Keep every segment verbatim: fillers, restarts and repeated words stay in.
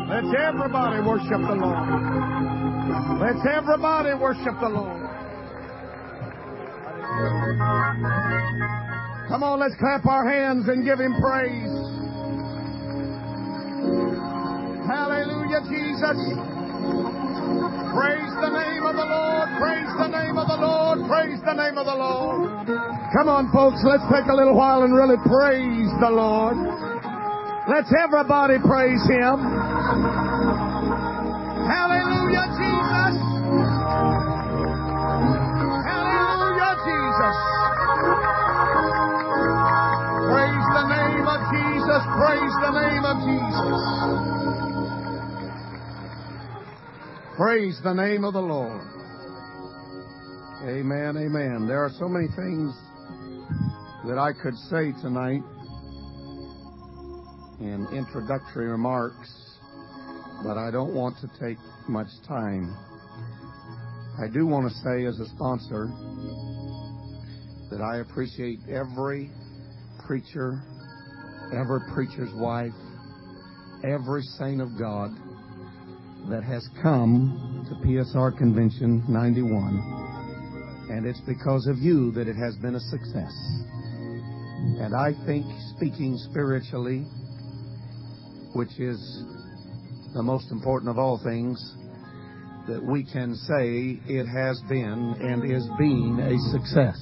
Let's everybody worship the Lord. Let's everybody worship the Lord. Come on, let's clap our hands and give Him praise. Hallelujah, Jesus. Praise the name of the Lord. Praise the name of the Lord. Praise the name of the Lord. Come on, folks, let's take a little while and really praise the Lord. Let's everybody praise Him. Hallelujah, Jesus. Hallelujah, Jesus. Praise the name of Jesus. Praise the name of Jesus. Praise the name of the Lord. Amen, amen. There are so many things that I could say tonight in introductory remarks, but I don't want to take much time. I do want to say as a sponsor that I appreciate every preacher, every preacher's wife, every saint of God that has come to P S R Convention ninety-one. And it's because of you that it has been a success. And I think, speaking spiritually, which is the most important of all things, that we can say it has been and is being a success.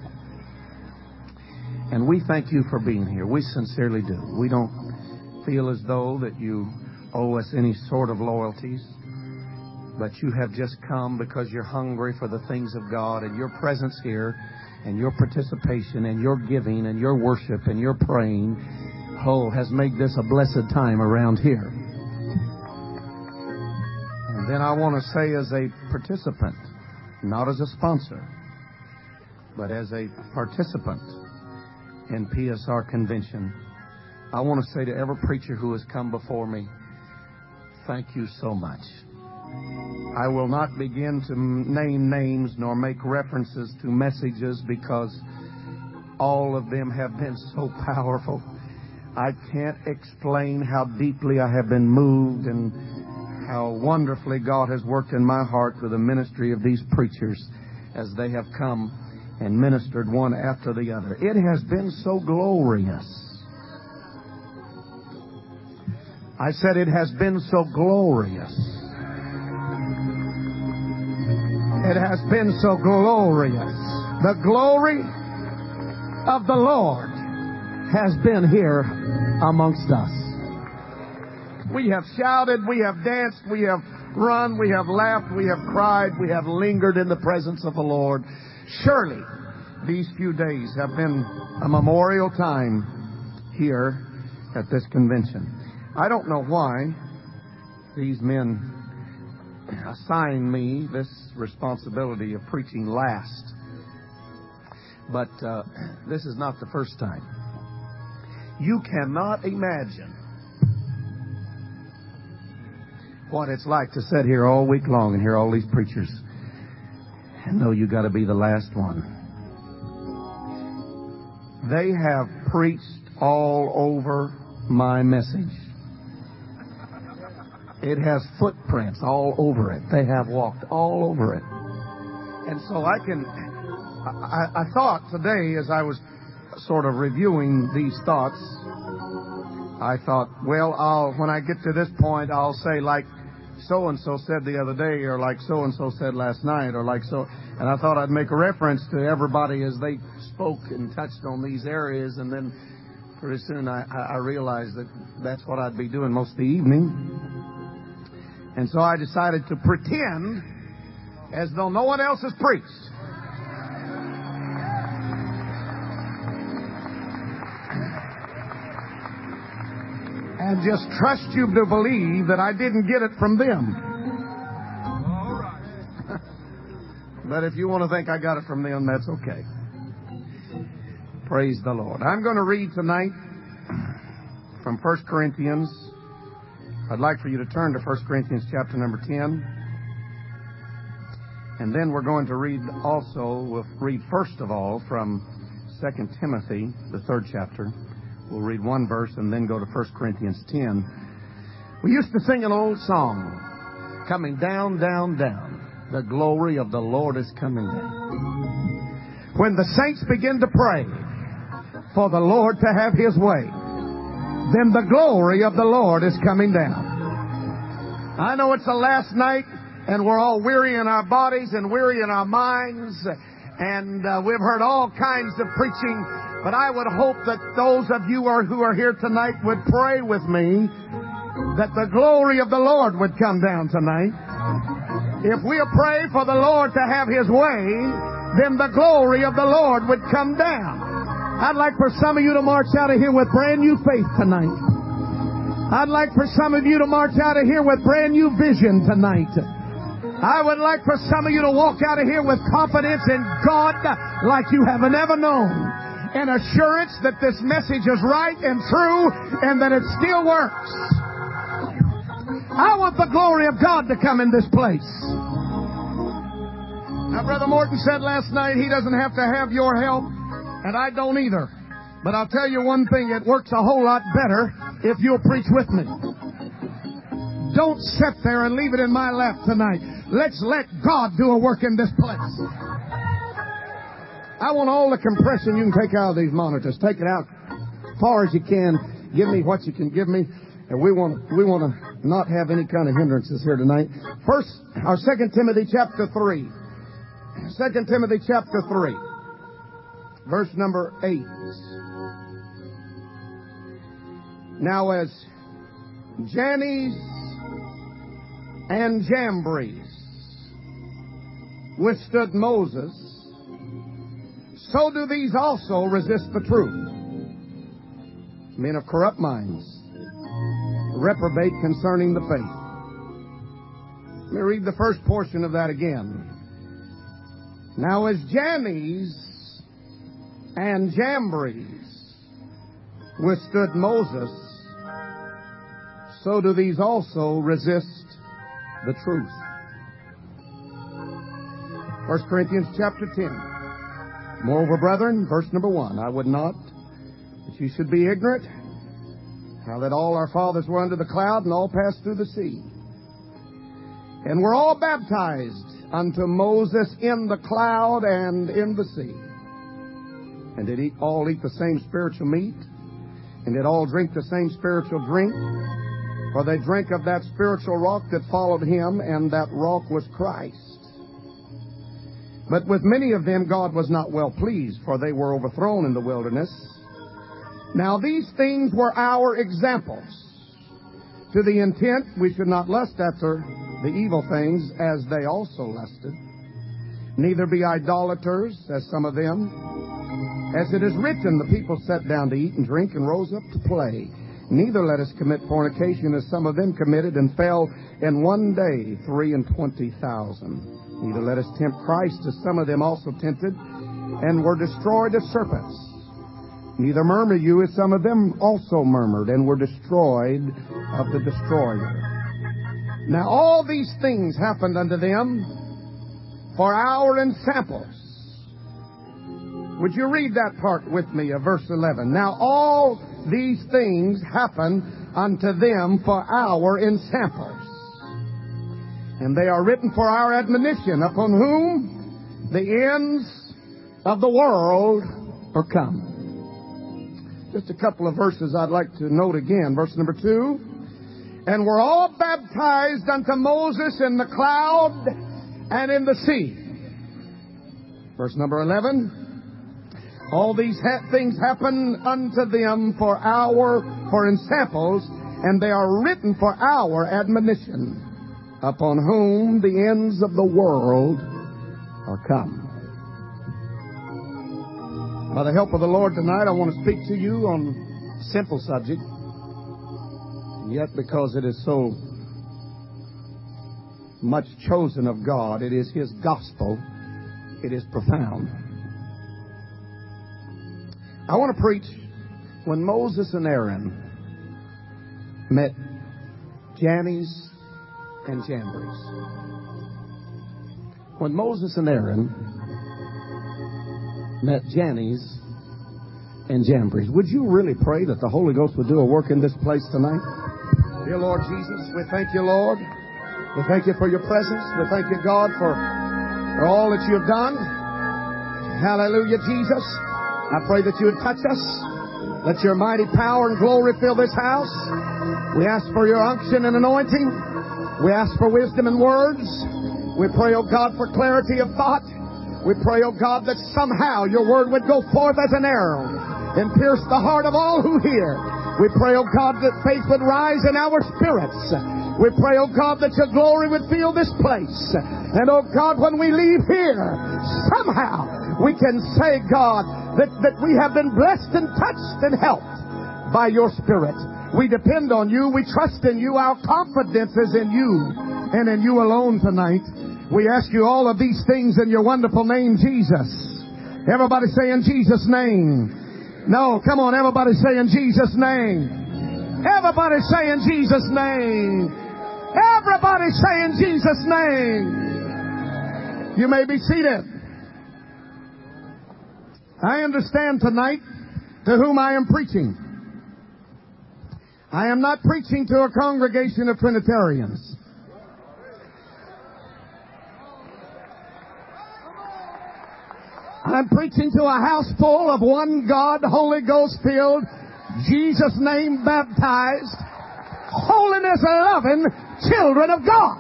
And we thank you for being here. We sincerely do. We don't feel as though that you owe us any sort of loyalties, but you have just come because you're hungry for the things of God, and your presence here and your participation and your giving and your worship and your praying, oh, has made this a blessed time around here. And then I want to say, as a participant, not as a sponsor, but as a participant in P S R Convention, I want to say to every preacher who has come before me, thank you so much. I will not begin to name names nor make references to messages because all of them have been so powerful. I can't explain how deeply I have been moved and how wonderfully God has worked in my heart through the ministry of these preachers as they have come and ministered one after the other. It has been so glorious. I said it has been so glorious. It has been so glorious. The glory of the Lord has been here amongst us. We have shouted, we have danced, we have run, we have laughed, we have cried, we have lingered in the presence of the Lord. Surely these few days have been a memorial time here at this convention. I don't know why these men assigned me this responsibility of preaching last, but uh, this is not the first time. You cannot imagine what it's like to sit here all week long and hear all these preachers and know you got to be the last one. They have preached all over my message. It has footprints all over it. They have walked all over it. And so I can, I, I thought today, as I was sort of reviewing these thoughts, I thought, well, I'll, when I get to this point, I'll say like so-and-so said the other day, or like so-and-so said last night, or like so, and I thought I'd make a reference to everybody as they spoke and touched on these areas, and then pretty soon I, I realized that that's what I'd be doing most of the evening. And so I decided to pretend as though no one else has preached. And just trust you to believe that I didn't get it from them. All right. But if you want to think I got it from them, that's okay. Praise the Lord. I'm going to read tonight from First Corinthians. I'd like for you to turn to First Corinthians chapter number ten. And then we're going to read also, we'll read first of all from Second Timothy, the third chapter. We'll read one verse and then go to First Corinthians ten. We used to sing an old song, coming down, down, down. The glory of the Lord is coming down. When the saints begin to pray for the Lord to have His way, then the glory of the Lord is coming down. I know it's the last night, and we're all weary in our bodies and weary in our minds, and uh, we've heard all kinds of preaching, but I would hope that those of you are, who are here tonight would pray with me that the glory of the Lord would come down tonight. If we'll pray for the Lord to have His way, then the glory of the Lord would come down. I'd like for some of you to march out of here with brand new faith tonight. I'd like for some of you to march out of here with brand new vision tonight. I would like for some of you to walk out of here with confidence in God like you have never known. An assurance that this message is right and true and that it still works. I want the glory of God to come in this place. Now, Brother Morton said last night he doesn't have to have your help, and I don't either. But I'll tell you one thing, it works a whole lot better if you'll preach with me. Don't sit there and leave it in my lap tonight. Let's let God do a work in this place. I want all the compression you can take out of these monitors. Take it out as far as you can. Give me what you can give me. And we want we want to not have any kind of hindrances here tonight. First, our Second Timothy chapter three. Second Timothy chapter three. Verse number eight. Now as Jannes and Jambres withstood Moses, so do these also resist the truth. Men of corrupt minds reprobate concerning the faith. Let me read the first portion of that again. Now as Jannes and Jambres withstood Moses, so do these also resist the truth. First Corinthians chapter ten. Moreover, brethren, verse number one, I would not that you should be ignorant how that all our fathers were under the cloud and all passed through the sea, and were all baptized unto Moses in the cloud and in the sea, and did eat, all eat the same spiritual meat, and did all drink the same spiritual drink, for they drank of that spiritual rock that followed him, and that rock was Christ. But with many of them God was not well pleased, for they were overthrown in the wilderness. Now these things were our examples, to the intent we should not lust after the evil things as they also lusted, neither be idolaters as some of them. As it is written, the people sat down to eat and drink and rose up to play. Neither let us commit fornication as some of them committed and fell in one day three and twenty thousand. Neither let us tempt Christ as some of them also tempted and were destroyed as serpents. Neither murmur you as some of them also murmured and were destroyed of the destroyer. Now all these things happened unto them for our ensamples. Would you read that part with me of verse eleven? Now all these things happen unto them for our ensamples. And they are written for our admonition, upon whom the ends of the world are come. Just a couple of verses I'd like to note again. Verse number two. And were all baptized unto Moses in the cloud and in the sea. Verse number eleven. All these ha- things happen unto them for our, for ensamples, and they are written for our admonition, upon whom the ends of the world are come. By the help of the Lord tonight, I want to speak to you on a simple subject. Yet because it is so much chosen of God, it is His gospel, it is profound. I want to preach when Moses and Aaron met Jannes and Jambres. When Moses and Aaron met Jannes and Jambres, would you really pray that the Holy Ghost would do a work in this place tonight? Dear Lord Jesus, we thank you, Lord. We thank you for your presence. We thank you, God, for, for all that you have done. Hallelujah, Jesus. I pray that you would touch us. Let your mighty power and glory fill this house. We ask for your unction and anointing. We ask for wisdom and words. We pray, oh God, for clarity of thought. We pray, oh God, that somehow your word would go forth as an arrow and pierce the heart of all who hear. We pray, oh God, that faith would rise in our spirits. We pray, oh God, that your glory would fill this place. And, oh God, when we leave here, somehow we can say, God, that, that we have been blessed and touched and helped by your Spirit. We depend on you. We trust in you. Our confidence is in you and in you alone tonight. We ask you all of these things in your wonderful name, Jesus. Everybody say in Jesus' name. No, come on, everybody say in Jesus' name. Everybody say in Jesus' name. Everybody say in Jesus' name. You may be seated. I understand tonight to whom I am preaching. I am not preaching to a congregation of Trinitarians. I'm preaching to a house full of one God, Holy Ghost filled, Jesus name baptized, holiness loving children of God.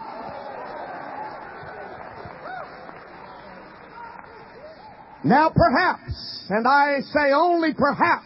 Now perhaps, and I say only perhaps,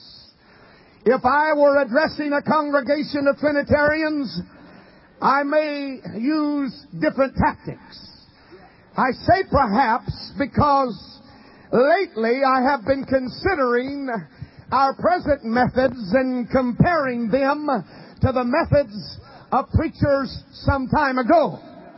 if I were addressing a congregation of Trinitarians, I may use different tactics. I say perhaps because lately I have been considering our present methods and comparing them to the methods of preachers some time ago.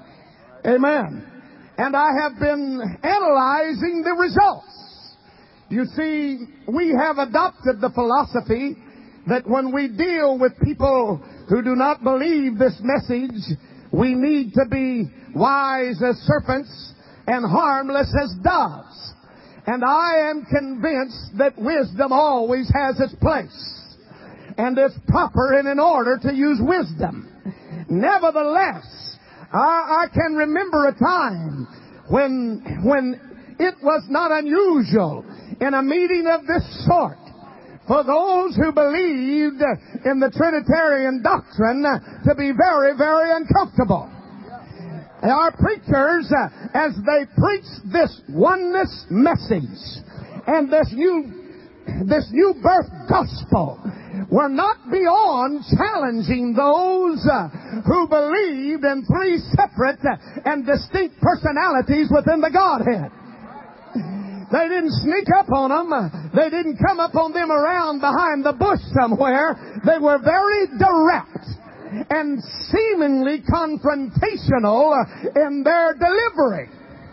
Amen. And I have been analyzing the results. You see, we have adopted the philosophy that when we deal with people who do not believe this message, we need to be wise as serpents and harmless as doves. And I am convinced that wisdom always has its place. And it's proper and in order to use wisdom. Nevertheless, I, I can remember a time when, when it was not unusual in a meeting of this sort for those who believed in the Trinitarian doctrine to be very, very uncomfortable. Our preachers, as they preach this oneness message and this new, this new birth gospel, were not beyond challenging those who believed in three separate and distinct personalities within the Godhead. They didn't sneak up on them. They didn't come up on them around behind the bush somewhere. They were very direct and seemingly confrontational in their delivery.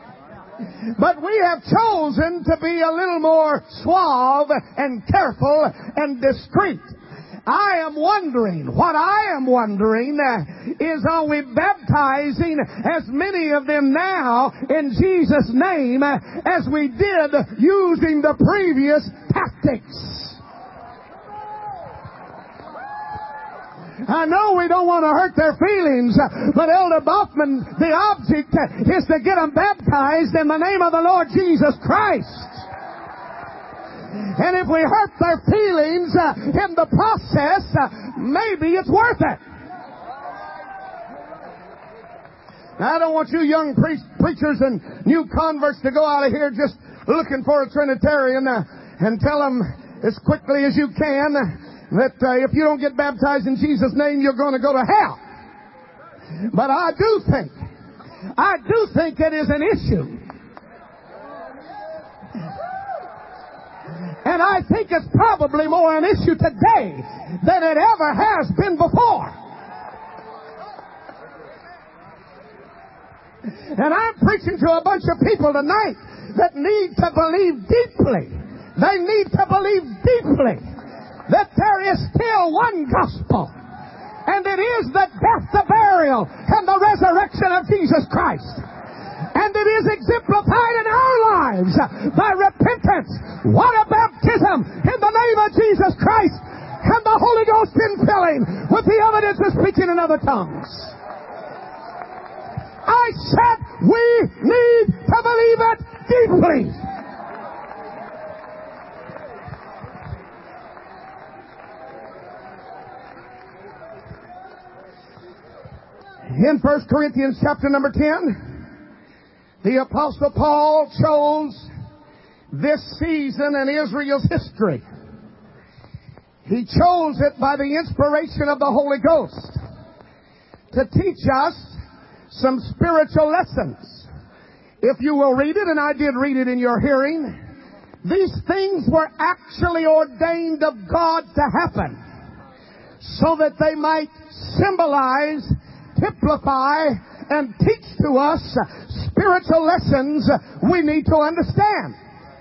But we have chosen to be a little more suave and careful and discreet. I am wondering, what I am wondering is, are we baptizing as many of them now in Jesus' name as we did using the previous tactics? I know we don't want to hurt their feelings, but Elder Bachman, the object is to get them baptized in the name of the Lord Jesus Christ. And if we hurt their feelings uh, in the process, uh, maybe it's worth it. Now, I don't want you young pre- preachers and new converts to go out of here just looking for a Trinitarian uh, and tell them as quickly as you can that uh, if you don't get baptized in Jesus' name, you're going to go to hell. But I do think, I do think it is an issue. And I think it's probably more an issue today than it ever has been before. And I'm preaching to a bunch of people tonight that need to believe deeply. They need to believe deeply that there is still one gospel. And it is the death, the burial, and the resurrection of Jesus Christ. And it is exemplified in our lives by repentance, water baptism in the name of Jesus Christ, and the Holy Ghost infilling with the evidence of speaking other tongues. I said we need to believe it deeply. In First Corinthians chapter number ten, the Apostle Paul chose this season in Israel's history. He chose it by the inspiration of the Holy Ghost to teach us some spiritual lessons. If you will read it, and I did read it in your hearing, these things were actually ordained of God to happen so that they might symbolize, typify, and teach to us spiritual lessons we need to understand.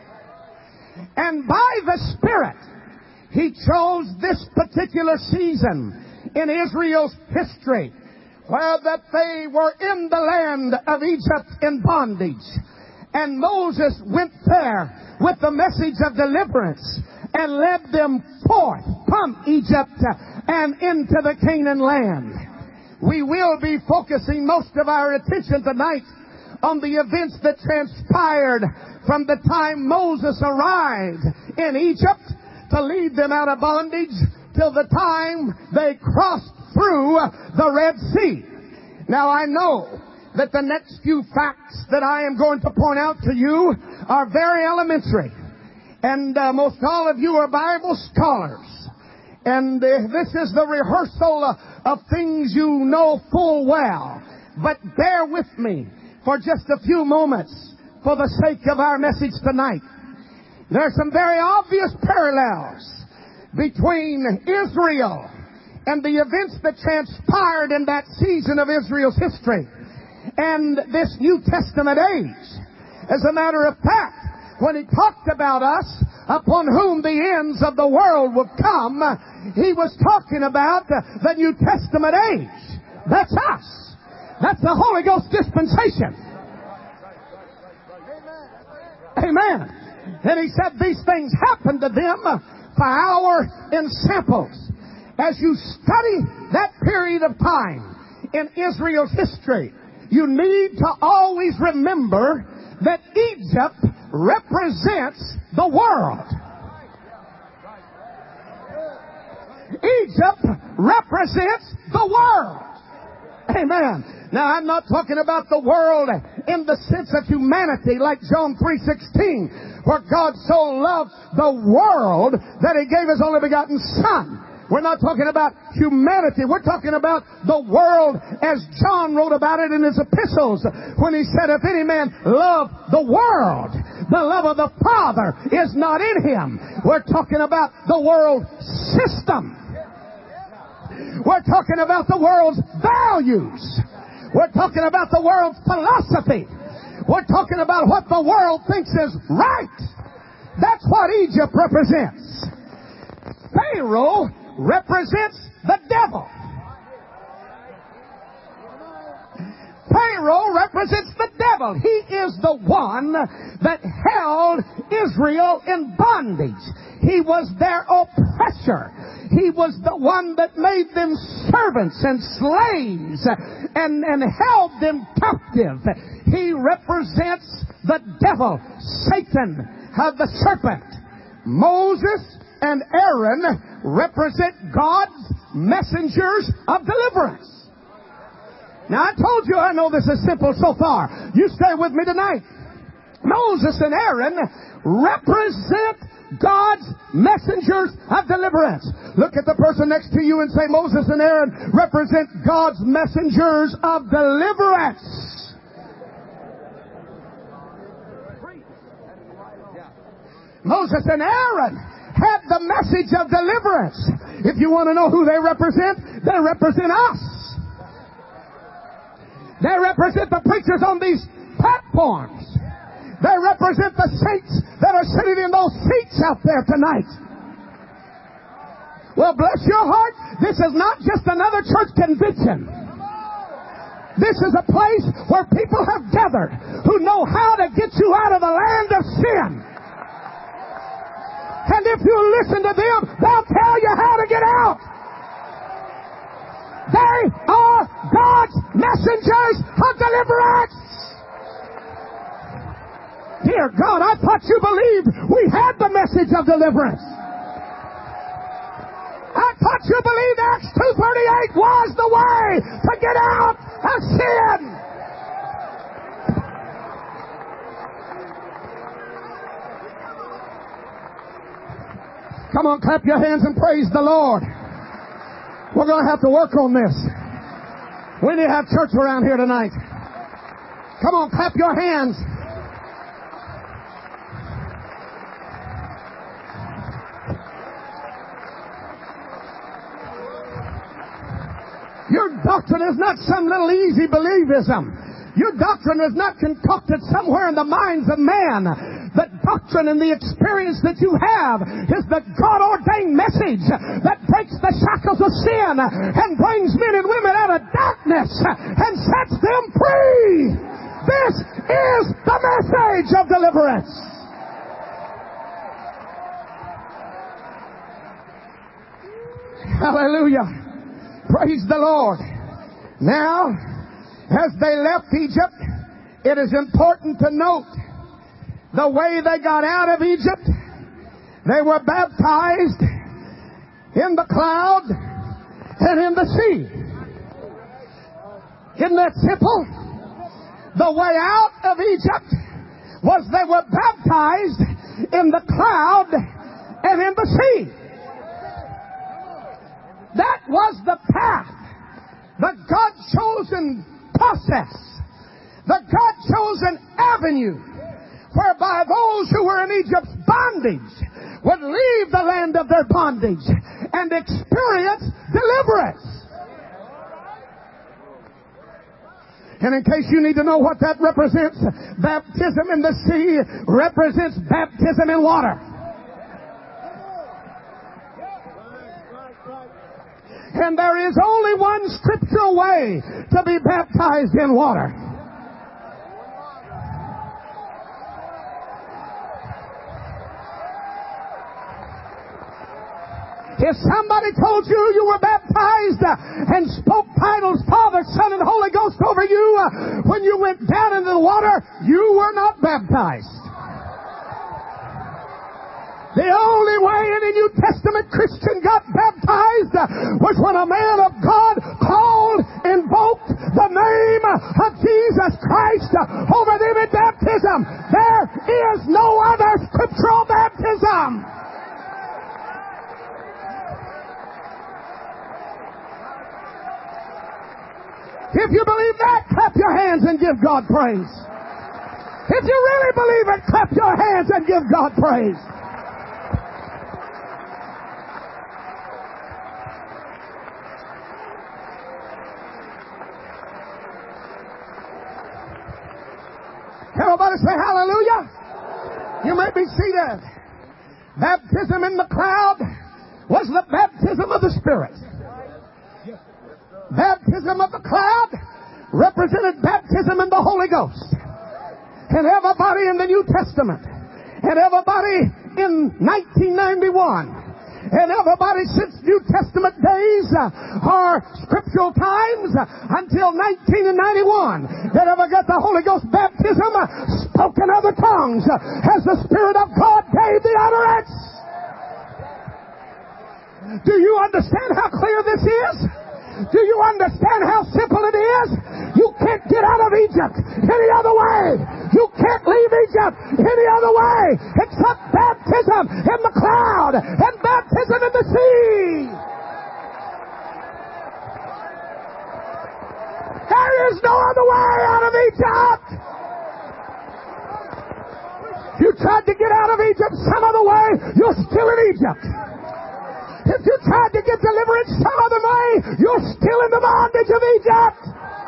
And by the Spirit, He chose this particular season in Israel's history, where that they were in the land of Egypt in bondage. And Moses went there with the message of deliverance and led them forth from Egypt and into the Canaan land. We will be focusing most of our attention tonight on the events that transpired from the time Moses arrived in Egypt to lead them out of bondage till the time they crossed through the Red Sea. Now I know that the next few facts that I am going to point out to you are very elementary. And uh, most all of you are Bible scholars. And uh, this is the rehearsal uh, of things you know full well. But bear with me for just a few moments for the sake of our message tonight. There are some very obvious parallels between Israel and the events that transpired in that season of Israel's history and this New Testament age. As a matter of fact, when he talked about us, upon whom the ends of the world will come, he was talking about the New Testament age. That's us. That's the Holy Ghost dispensation. Amen. And he said these things happened to them for our ensamples. As you study that period of time in Israel's history, you need to always remember that Egypt represents the world. Egypt represents the world. Amen. Now, I'm not talking about the world in the sense of humanity like John three sixteen, where God so loved the world that He gave His only begotten Son. We're not talking about humanity. We're talking about the world as John wrote about it in his epistles when he said, if any man love the world, the love of the Father is not in him. We're talking about the world system. We're talking about the world's values. We're talking about the world's philosophy. We're talking about what the world thinks is right. That's what Egypt represents. Pharaoh represents the devil. Pharaoh represents the devil. He is the one that held Israel in bondage. He was their oppressor. He was the one that made them servants and slaves and, and held them captive. He represents the devil, Satan, uh, the serpent. Moses and Aaron represent God's messengers of deliverance. Now, I told you I know this is simple so far. You stay with me tonight. Moses and Aaron represent God's messengers of deliverance. Look at the person next to you and say, Moses and Aaron represent God's messengers of deliverance. Moses and Aaron had the message of deliverance. If you want to know who they represent, they represent us. They represent the preachers on these platforms. They represent the saints that are sitting in those seats out there tonight. Well, bless your heart, this is not just another church convention. This is a place where people have gathered who know how to get you out of the land of sin. And if you listen to them, they'll tell you how to get out. They God's messengers of deliverance. Dear God, I thought you believed we had the message of deliverance. I thought you believed Acts two thirty-eight was the way to get out of sin. Come on, clap your hands and praise the Lord. We're going to have to work on this. We need to have church around here tonight. Come on, clap your hands. Your doctrine is not some little easy believism. Your doctrine is not concocted somewhere in the minds of man. The doctrine and the experience that you have is the God-ordained message that breaks the shackles of sin and brings men and women out of darkness and sets them free. This is the message of deliverance. Hallelujah. Praise the Lord. Now, as they left Egypt, it is important to note the way they got out of Egypt. They were baptized in the cloud and in the sea. Isn't that simple? The way out of Egypt was they were baptized in the cloud and in the sea. That was the path, the God-chosen process, the God-chosen avenue whereby those who were in Egypt's bondage would leave the land of their bondage and experience deliverance. And in case you need to know what that represents, baptism in the sea represents baptism in water. And there is only one scriptural way to be baptized in water. If somebody told you you were baptized and spoke titles, Father, Son, and Holy Ghost over you when you went down into the water, you were not baptized. The only way any New Testament Christian got baptized was when a man of God called, invoked the name of Jesus Christ over them in baptism. There is no other scriptural baptism. If you believe that, clap your hands and give God praise. If you really believe it, clap your hands and give God praise. Everybody say hallelujah. You may be seated. Baptism in the cloud was the baptism of the Spirit. Baptism of the cloud represented baptism in the Holy Ghost. And everybody in the New Testament, and everybody in nineteen ninety-one, and everybody since New Testament days uh, or scriptural times uh, until nineteen ninety-one that ever got the Holy Ghost baptism uh, spoke in other tongues uh, as the Spirit of God gave the utterance. Do you understand how clear this is? Do you understand how simple it is? You can't get out of Egypt any other way. You can't leave Egypt any other way except baptism in the cloud and baptism in the sea. There is no other way out of Egypt. If you tried to get out of Egypt some other way, you're still in Egypt. If you tried to get deliverance some other way, you're still in the bondage of Egypt.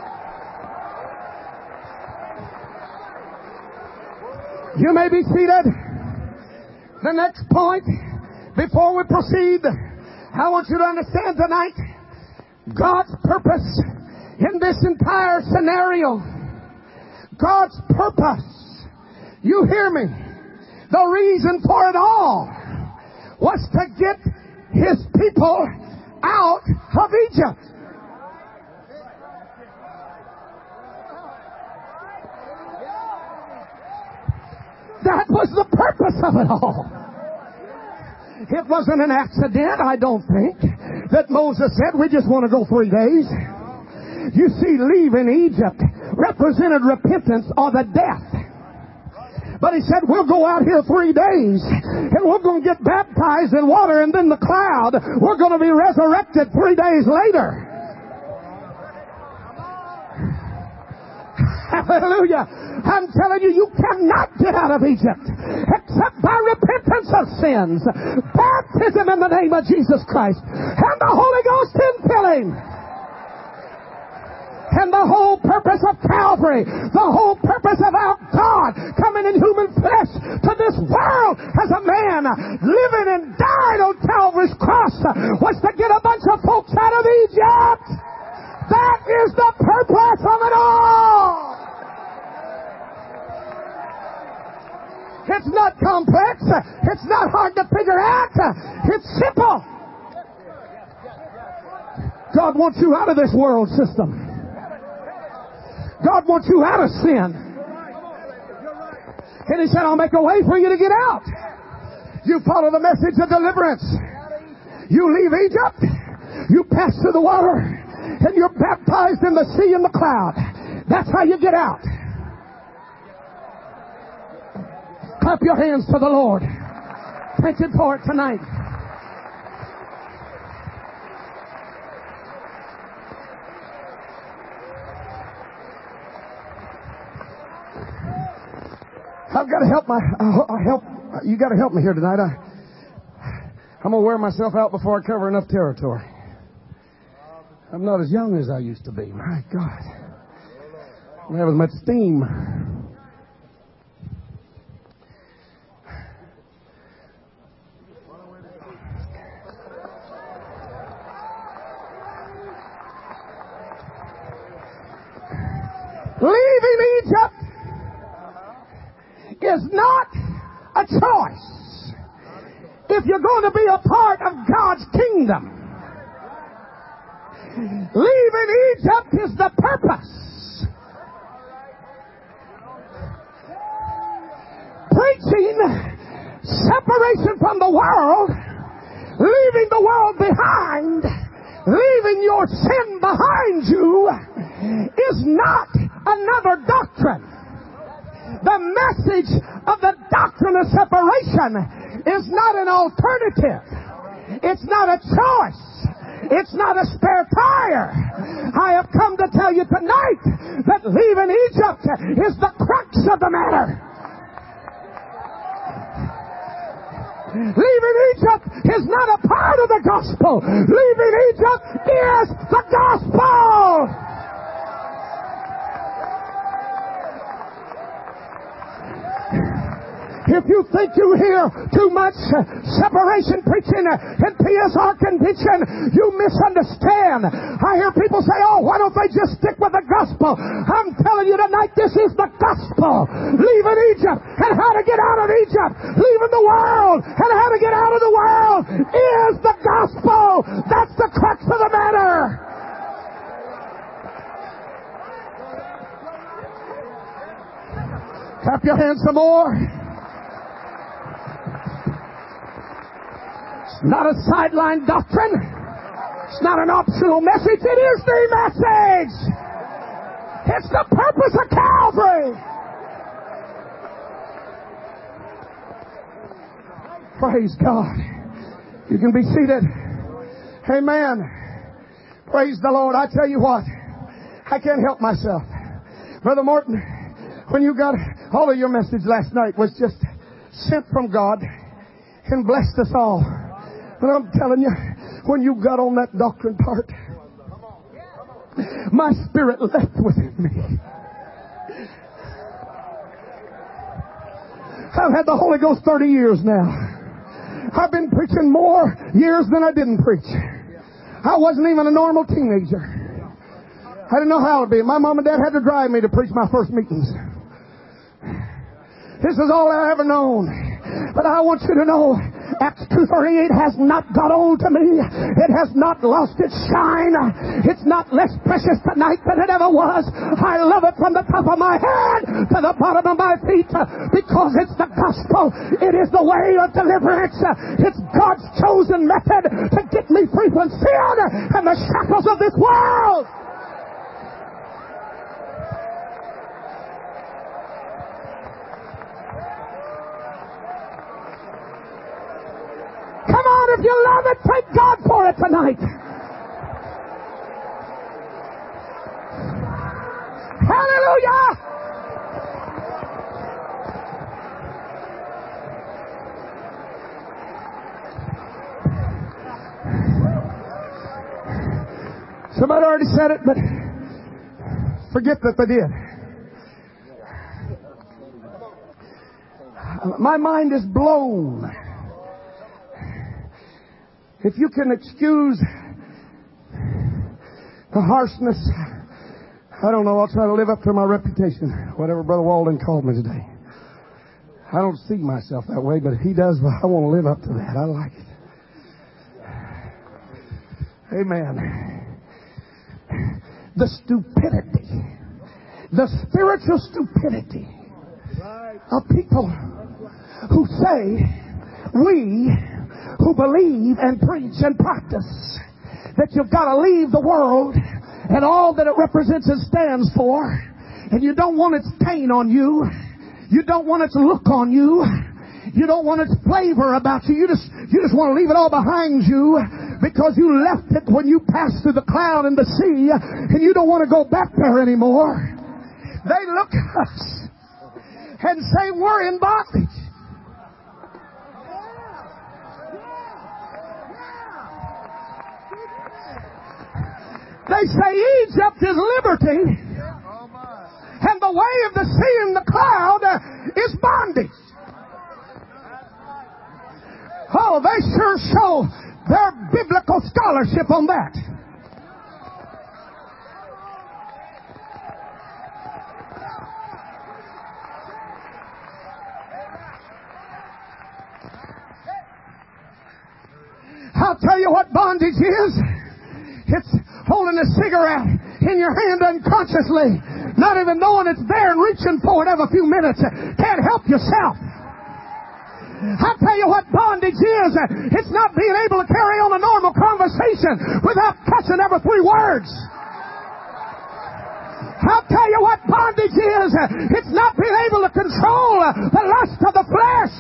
You may be seated. The next point, before we proceed, I want you to understand tonight God's purpose in this entire scenario. God's purpose. You hear me? The reason for it all was to get His people out of Egypt. That was the purpose of it all. It wasn't an accident, I don't think, that Moses said, we just want to go three days. You see, leaving Egypt represented repentance or the death. But he said, we'll go out here three days and we're going to get baptized in water, and then the cloud, we're going to be resurrected three days later. Hallelujah. I'm telling you, you cannot get out of Egypt except by repentance of sins, baptism in the name of Jesus Christ, and the Holy Ghost infilling. And the whole purpose of Calvary, the whole purpose of our God coming in human flesh to this world as a man, living and died on Calvary's cross, was to get a bunch of folks out of Egypt. That is the purpose of it all. It's not complex. It's not hard to figure out. It's simple. God wants you out of this world system. God wants you out of sin. And he said, I'll make a way for you to get out. You follow the message of deliverance. You leave Egypt. You pass through the water. And you're baptized in the sea and the cloud. That's how you get out. Clap your hands to the Lord. Thank Him for it tonight. I've got to help my uh, help. You got to help me here tonight. I, I'm gonna wear myself out before I cover enough territory. I'm not as young as I used to be. My God, I don't have as much steam. Leaving Egypt is not a choice if you're going to be a part of God's kingdom. Leaving Egypt is the purpose. Preaching separation from the world, leaving the world behind, leaving your sin behind you, is not another doctrine. The message of the doctrine of separation is not an alternative. It's not a choice. It's not a spare tire. I have come to tell you tonight that leaving Egypt is the crux of the matter. Leaving Egypt is not a part of the gospel. Leaving Egypt is the gospel. If you think you hear too much separation preaching and P S R conviction, you misunderstand. I hear people say, oh, why don't they just stick with the gospel? I'm telling you tonight, this is the gospel. Leaving Egypt and how to get out of Egypt. Leaving the world and how to get out of the world is the gospel. That's the crux of the matter. Clap your hands some more. Not a sideline doctrine. It's not an optional message. It is the message. It's the purpose of Calvary. Praise God. You can be seated. Amen. Praise the Lord. I tell you what, I can't help myself. Brother Morton, when you got all of your message last night was just sent from God and blessed us all. But I'm telling you, when you got on that doctrine part, my spirit left within me. I've had the Holy Ghost thirty years now. I've been preaching more years than I didn't preach. I wasn't even a normal teenager. I didn't know how it would be. My mom and dad had to drive me to preach my first meetings. This is all I ever known. But I want you to know, Acts two thirty-eight has not got old to me. It has not lost its shine. It's not less precious tonight than it ever was. I love it from the top of my head to the bottom of my feet because it's the gospel. It is the way of deliverance. It's God's chosen method to get me free from sin and the shackles of this world. Come on, if you love it, thank God for it tonight. Hallelujah! Somebody already said it, but forget that they did. My mind is blown. If you can excuse the harshness, I don't know, I'll try to live up to my reputation, whatever Brother Walden called me today. I don't see myself that way, but if he does, well, I want to live up to that. I like it. Amen. The stupidity, the spiritual stupidity of people who say, we who believe and preach and practice that you've got to leave the world and all that it represents and stands for, and you don't want its stain on you, you don't want its look on you, you don't want its flavor about you, you just you just want to leave it all behind you because you left it when you passed through the cloud and the sea, and you don't want to go back there anymore. They look at us and say we're in bondage. They say Egypt is liberty, and the way of the sea and the cloud is bondage. Oh, they sure show their biblical scholarship on that. I'll tell you what bondage is. It's holding a cigarette in your hand unconsciously, not even knowing it's there and reaching for it every few minutes. Can't help yourself. I'll tell you what bondage is. It's not being able to carry on a normal conversation without cussing every three words. I'll tell you what bondage is. It's not being able to control the lust of the flesh.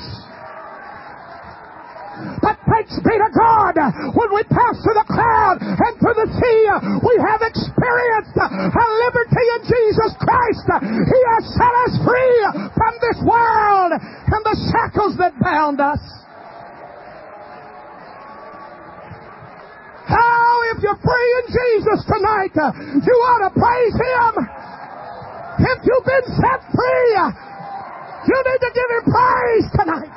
But thanks be to God, when we pass through the cloud and through the sea, we have experienced a liberty in Jesus Christ. He has set us free from this world and the shackles that bound us. Oh, if you're free in Jesus tonight, you ought to praise Him. If you've been set free, you need to give Him praise tonight.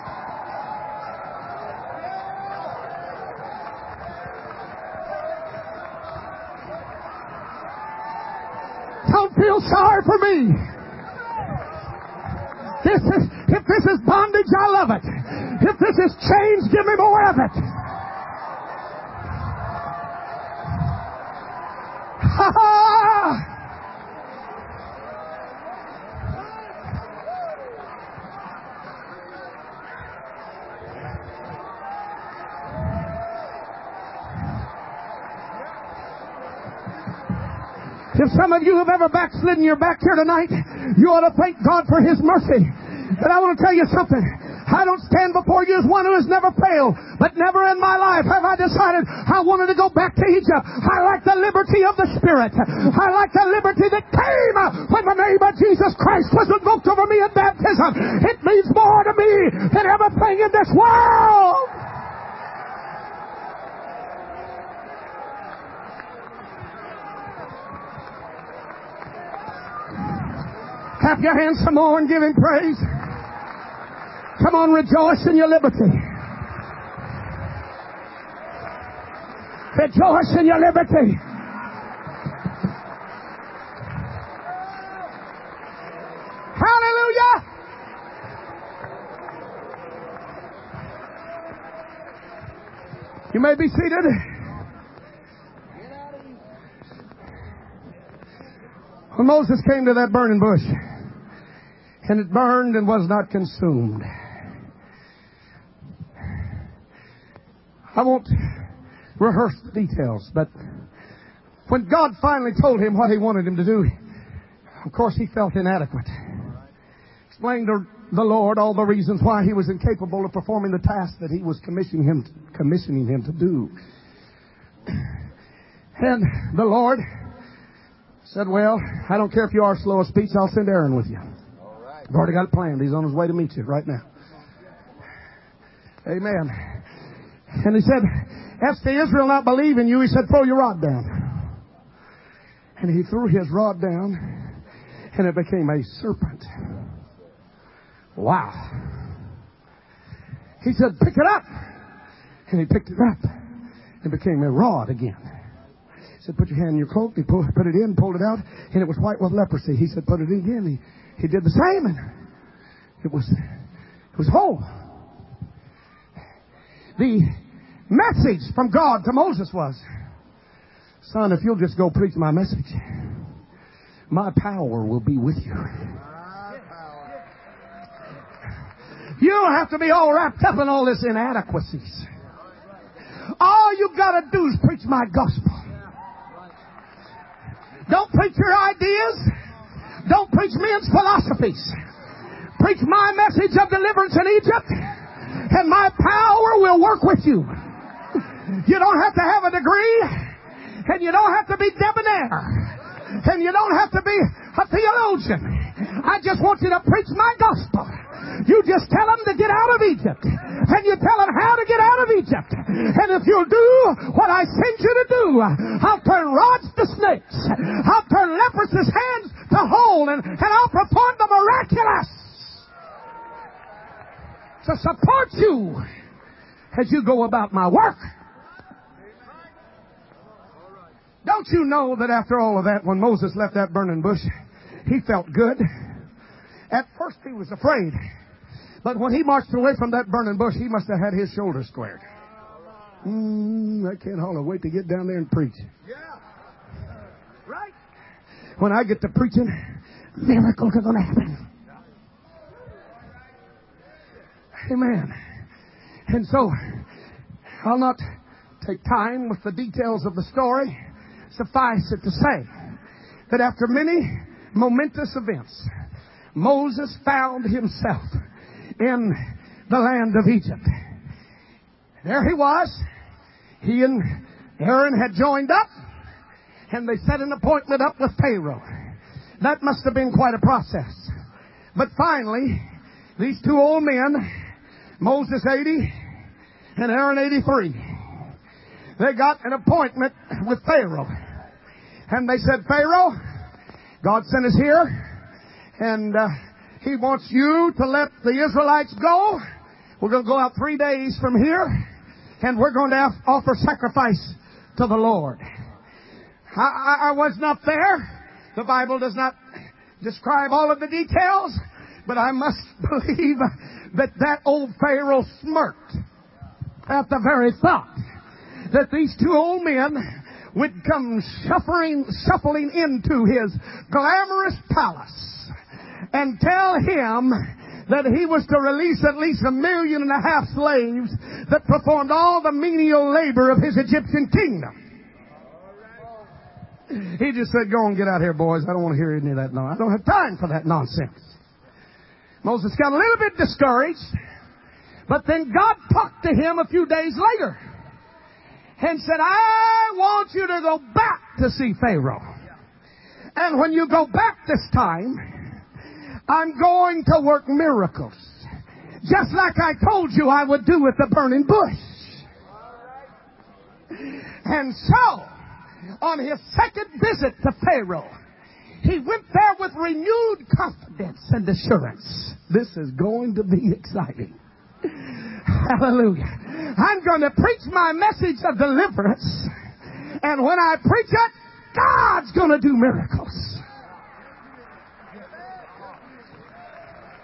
Don't feel sorry for me. This is, if this is bondage, I love it. If this is chains, give me more of it. Ha ha! If some of you have ever backslidden, you're back here tonight, you ought to thank God for His mercy. And I want to tell you something. I don't stand before you as one who has never failed, but never in my life have I decided I wanted to go back to Egypt. I like the liberty of the Spirit. I like the liberty that came when the name of Jesus Christ was invoked over me in baptism. It means more to me than everything in this world. Clap your hands some more and give Him praise. Come on, rejoice in your liberty. Rejoice in your liberty. Hallelujah! You may be seated. When Moses came to that burning bush, and it burned and was not consumed. I won't rehearse the details, but when God finally told him what he wanted him to do, of course he felt inadequate. Explained to the Lord all the reasons why he was incapable of performing the task that he was commissioning him, commissioning him to do. And the Lord said, well, I don't care if you are slow of speech, I'll send Aaron with you. I've already got it planned. He's on his way to meet you right now. Amen. And he said, as to Israel not believing you, he said, throw your rod down. And he threw his rod down, and it became a serpent. Wow. He said, pick it up. And he picked it up. It became a rod again. He said, put your hand in your cloak. He pulled, put it in, pulled it out, and it was white with leprosy. He said, put it in again. He, he did the same, and it was, it was whole. The message from God to Moses was, son, if you'll just go preach my message, my power will be with you. You don't have to be all wrapped up in all this inadequacies. All you've got to do is preach my gospel. Don't preach your ideas. Don't preach men's philosophies. Preach my message of deliverance in Egypt, and my power will work with you. You don't have to have a degree, and you don't have to be debonair, and you don't have to be a theologian. I just want you to preach my gospel. You just tell them to get out of Egypt, and you tell them how to get out of Egypt. And if you'll do what I send you to do, I'll turn rods to snakes. I'll turn leprous' hands to whole, and, and I'll perform the miraculous to support you as you go about my work. Don't you know that after all of that, when Moses left that burning bush, he felt good? At first he was afraid. But when he marched away from that burning bush, he must have had his shoulders squared. Mm, I can't hardly wait to get down there and preach. Yeah. Right? When I get to preaching, miracles are going to happen. Amen. And so, I'll not take time with the details of the story. Suffice it to say that after many momentous events, Moses found himself in the land of Egypt. There he was. He and Aaron had joined up, and they set an appointment up with Pharaoh. That must have been quite a process. But finally, these two old men, Moses eighty and Aaron eighty-three, they got an appointment with Pharaoh. And they said, Pharaoh, God sent us here, and uh, He wants you to let the Israelites go. We're going to go out three days from here, and we're going to offer sacrifice to the Lord. I, I, I was not there. The Bible does not describe all of the details, but I must believe that that old Pharaoh smirked at the very thought that these two old men would come shuffling, shuffling into his glamorous palace and tell him that he was to release at least a million and a half slaves that performed all the menial labor of his Egyptian kingdom. He just said, go and get out here, boys. I don't want to hear any of that nonsense. I don't have time for that nonsense. Moses got a little bit discouraged, but then God talked to him a few days later and said, I want you to go back to see Pharaoh. And when you go back this time, I'm going to work miracles. Just like I told you I would do with the burning bush. And so, on his second visit to Pharaoh, he went there with renewed confidence and assurance. This is going to be exciting. Hallelujah. I'm going to preach my message of deliverance. And when I preach it, God's going to do miracles.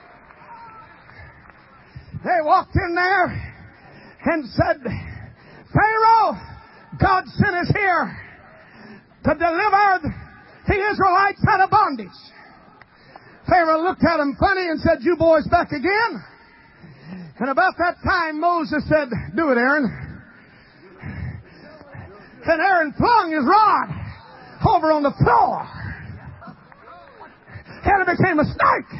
They walked in there and said, Pharaoh, God sent us here to deliver the Israelites out of bondage. Pharaoh looked at him funny and said, you boys back again? And about that time Moses said, do it, Aaron. And Aaron flung his rod over on the floor. And it became a snake.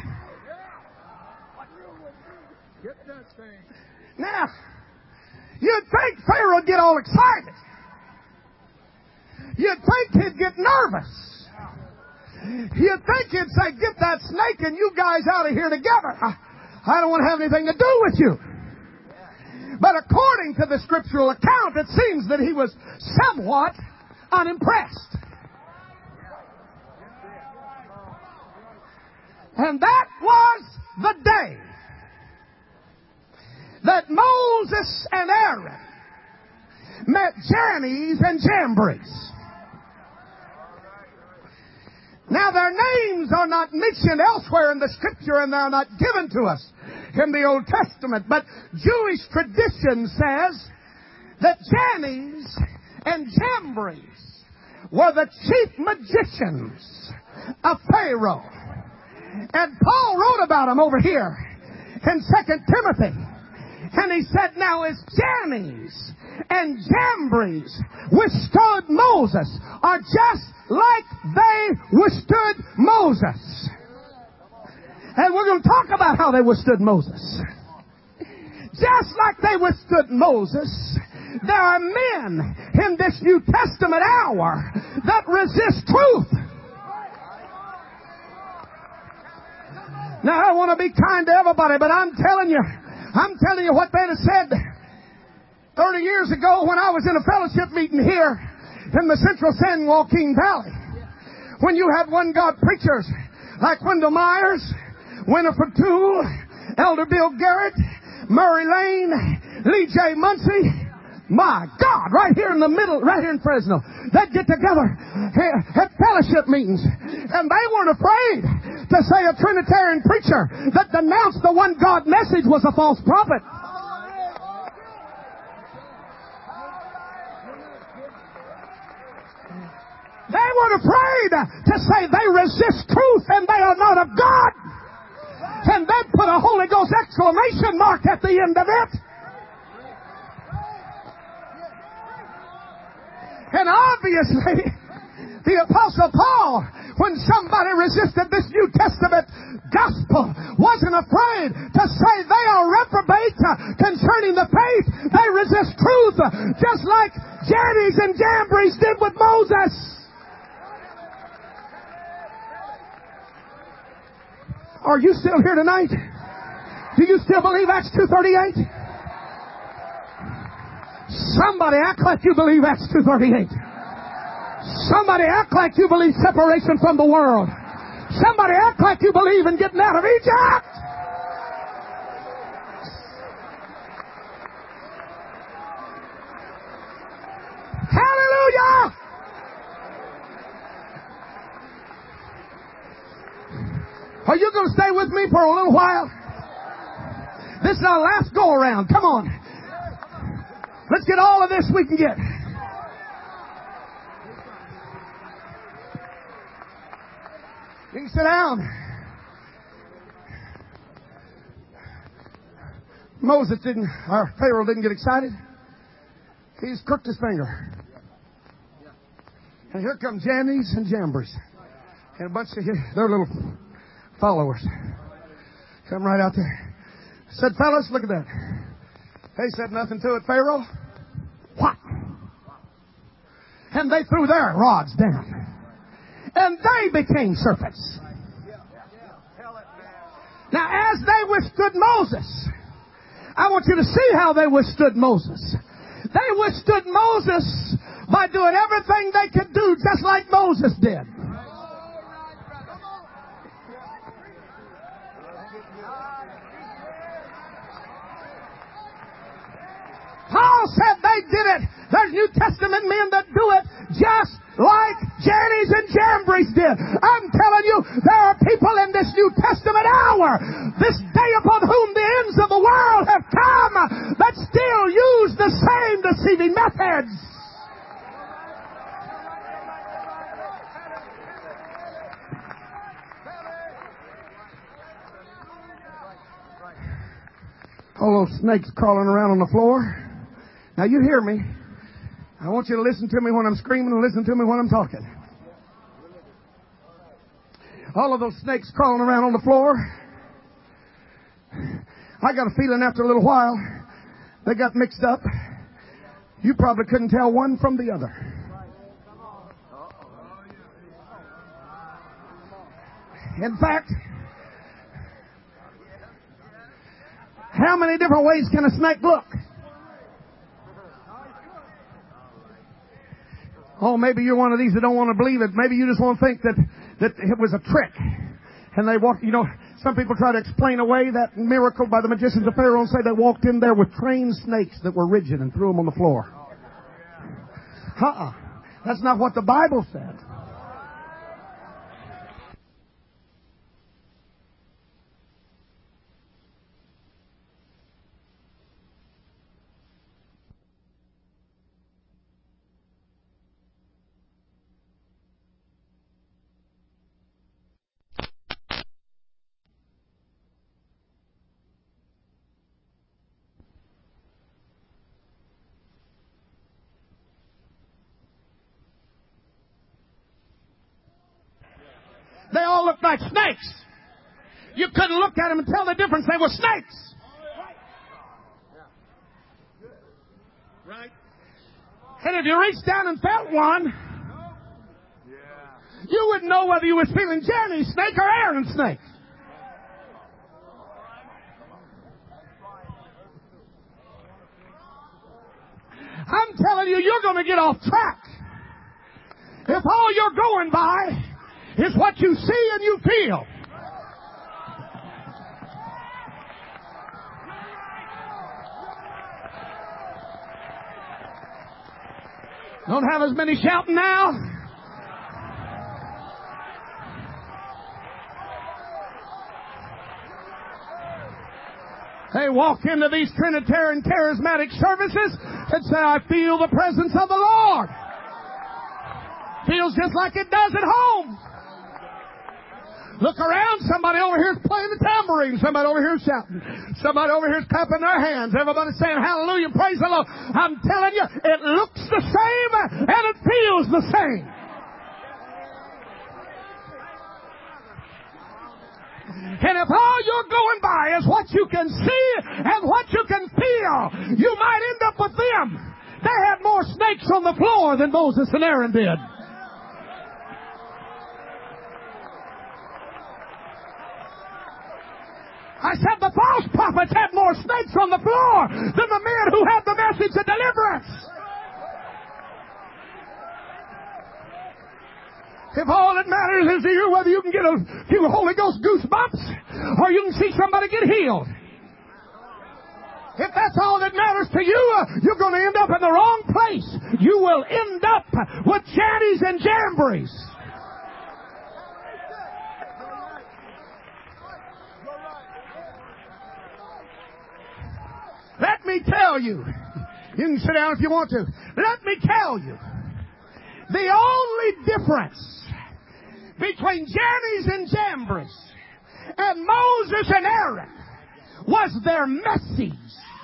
Now, you'd think Pharaoh would get all excited. You'd think he'd get nervous. You'd think he'd say, get that snake and you guys out of here together. I, I don't want to have anything to do with you. But according to the scriptural account, it seems that he was somewhat unimpressed. And that was the day that Moses and Aaron met Jannes and Jambres. Now their names are not mentioned elsewhere in the scripture and they're not given to us in the Old Testament. But Jewish tradition says that Jannes and Jambres were the chief magicians of Pharaoh. And Paul wrote about them over here in Second Timothy. And he said, now as Jannes and Jambres withstood Moses, are just like they withstood Moses. And we're going to talk about how they withstood Moses. Just like they withstood Moses, there are men in this New Testament hour that resist truth. Now, I want to be kind to everybody, but I'm telling you, I'm telling you what they'd have said thirty years ago when I was in a fellowship meeting here in the central San Joaquin Valley. When you had one God preachers like Wendell Myers, Winifred Toole, Elder Bill Garrett, Murray Lane, Lee J. Muncie. My God, right here in the middle, right here in Fresno, they'd get together at fellowship meetings. And they weren't afraid to say a Trinitarian preacher that denounced the one God message was a false prophet. They weren't afraid to say they resist truth and they are not of God. And they'd put a Holy Ghost exclamation mark at the end of it. And obviously, the Apostle Paul, when somebody resisted this New Testament gospel, wasn't afraid to say they are reprobate concerning the faith. They resist truth, just like Jannes and Jambres did with Moses. Are you still here tonight? Do you still believe Acts two thirty-eight? Somebody act like you believe Acts two thirty-eight. Somebody act like you believe separation from the world. Somebody act like you believe in getting out of Egypt. Hallelujah! Are you going to stay with me for a little while? This is our last go around. Come on. Let's get all of this we can get. You can sit down. Moses didn't, or Pharaoh didn't get excited. He just crooked his finger. And here come Jannes and Jambres. And a bunch of their little followers. Come right out there. Said, fellas, look at that. They said nothing to it, Pharaoh. What? And they threw their rods down. And they became serpents. Now, as they withstood Moses, I want you to see how they withstood Moses. They withstood Moses by doing everything they could do just like Moses did. Paul said they did it. There's New Testament men that do it just like Jannes and Jambres did. I'm telling you, there are people in this New Testament hour, this day upon whom the ends of the world have come, that still use the same deceiving methods. All those snakes crawling around on the floor. Now you hear me. I want you to listen to me when I'm screaming and listen to me when I'm talking. All of those snakes crawling around on the floor. I got a feeling after a little while they got mixed up. You probably couldn't tell one from the other. In fact, how many different ways can a snake look? Oh, maybe you're one of these that don't want to believe it. Maybe you just want to think that, that it was a trick. And they walked, you know, some people try to explain away that miracle by the magicians of Pharaoh and say they walked in there with trained snakes that were rigid and threw them on the floor. Uh-uh. That's not what the Bible said. They all looked like snakes. You couldn't look at them and tell the difference. They were snakes. Right? And if you reached down and felt one, you wouldn't know whether you was feeling Jannes' snake or Aaron's snake. I'm telling you, you're going to get off track if all you're going by is what you see and you feel. Don't have as many shouting now. They walk into these Trinitarian charismatic services and say, I feel the presence of the Lord. Feels just like it does at home. Look around, somebody over here is playing the tambourine. Somebody over here is shouting. Somebody over here is clapping their hands. Everybody's saying hallelujah, praise the Lord. I'm telling you, it looks the same and it feels the same. And if all you're going by is what you can see and what you can feel, you might end up with them. They had more snakes on the floor than Moses and Aaron did. I said the false prophets had more snakes on the floor than the men who had the message of deliverance. If all that matters is to you whether you can get a few Holy Ghost goosebumps or you can see somebody get healed. If that's all that matters to you, uh, you're going to end up in the wrong place. You will end up with Jannes and Jambres. Let me tell you, you can sit down if you want to. Let me tell you, the only difference between Jannes and Jambres and Moses and Aaron was their message.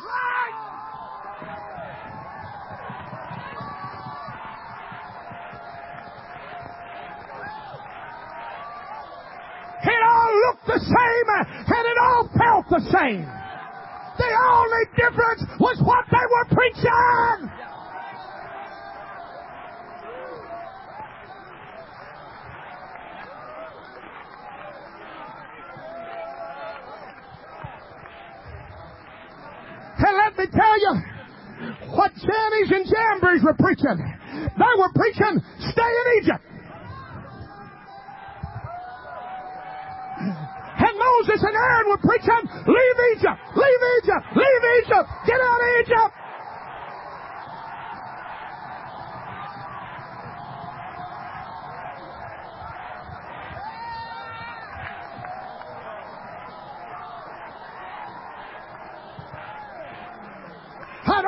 It all looked the same and it all felt the same. The only difference was what they were preaching. And let me tell you what Jannes and Jambres were preaching. They were preaching, stay in Egypt. And Moses and Aaron were preaching, leave Egypt, leave Egypt, leave Egypt, get out of Egypt.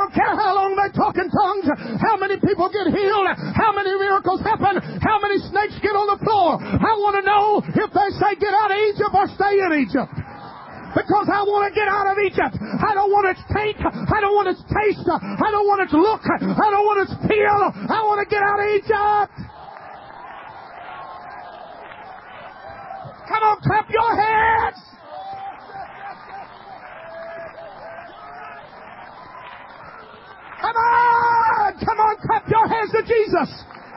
don't care how long they talk in tongues, how many people get healed, how many miracles happen, how many snakes get on the floor. I want to know if they say get out of Egypt or stay in Egypt. Because I want to get out of Egypt. I don't want its taste. I don't want its taste. I don't want its look. I don't want its feel. I want to get out of Egypt. Come on, clap your hands. Come on. Come on, clap your hands to Jesus.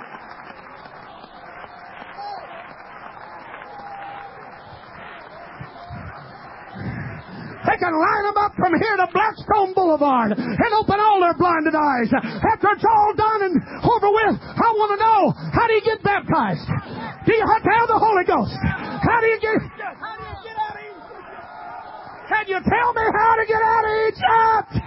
They can line them up from here to Blackstone Boulevard and open all their blinded eyes. After it's all done and over with, I want to know, how do you get baptized? Do you have to have the Holy Ghost? How do you get, how do you get out of Egypt? Can you tell me how to get out of Egypt?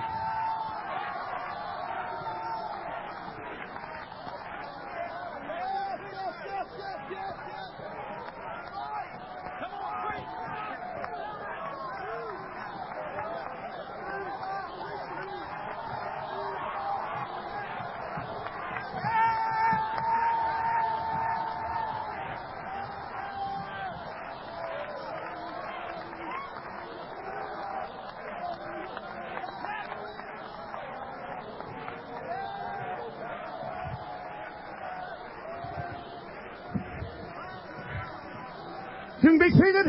You can be seated.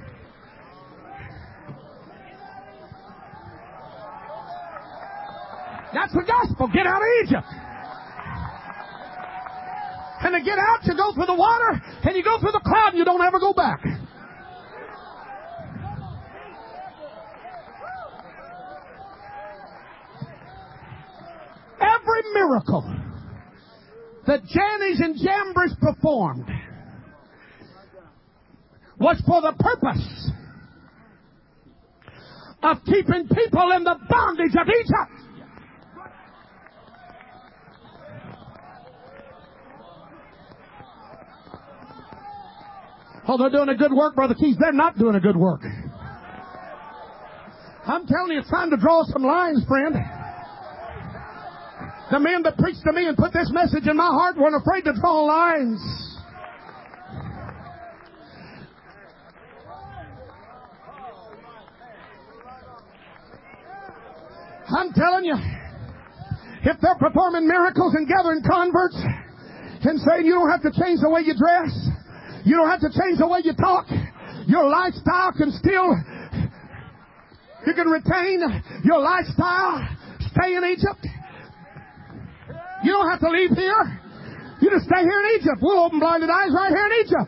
That's the gospel. Get out of Egypt. And to get out, you go through the water, and you go through the cloud, and you don't ever go back. Every miracle that Jannes and Jambres performed was for the purpose of keeping people in the bondage of Egypt. Oh, they're doing a good work, Brother Keys. They're not doing a good work. I'm telling you, it's time to draw some lines, friend. The men that preached to me and put this message in my heart weren't afraid to draw lines. I'm telling you, if they're performing miracles and gathering converts and saying you don't have to change the way you dress, you don't have to change the way you talk, your lifestyle can still, you can retain your lifestyle, stay in Egypt. You don't have to leave here. You just stay here in Egypt. We'll open blinded eyes right here in Egypt.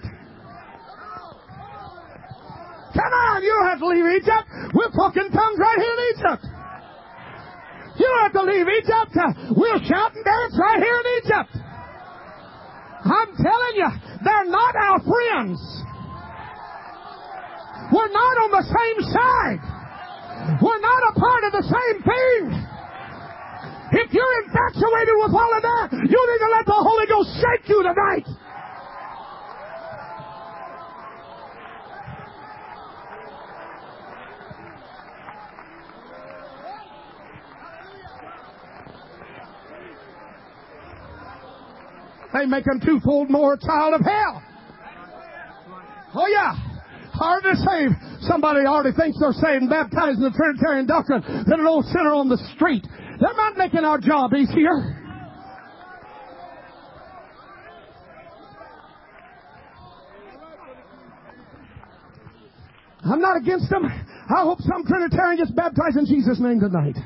Come on, you don't have to leave Egypt. We're talking tongues right here in Egypt. You don't have to leave Egypt. We'll shout and dance right here in Egypt. I'm telling you, they're not our friends. We're not on the same side. We're not a part of the same thing. If you're infatuated with all of that, you need to let the Holy Ghost shake you tonight. They make them twofold more a child of hell. Oh yeah. Hard to save. Somebody already thinks they're saved and baptized in the Trinitarian doctrine than an old sinner on the street. They're not making our job easier. I'm not against them. I hope some Trinitarian gets baptized in Jesus' name tonight.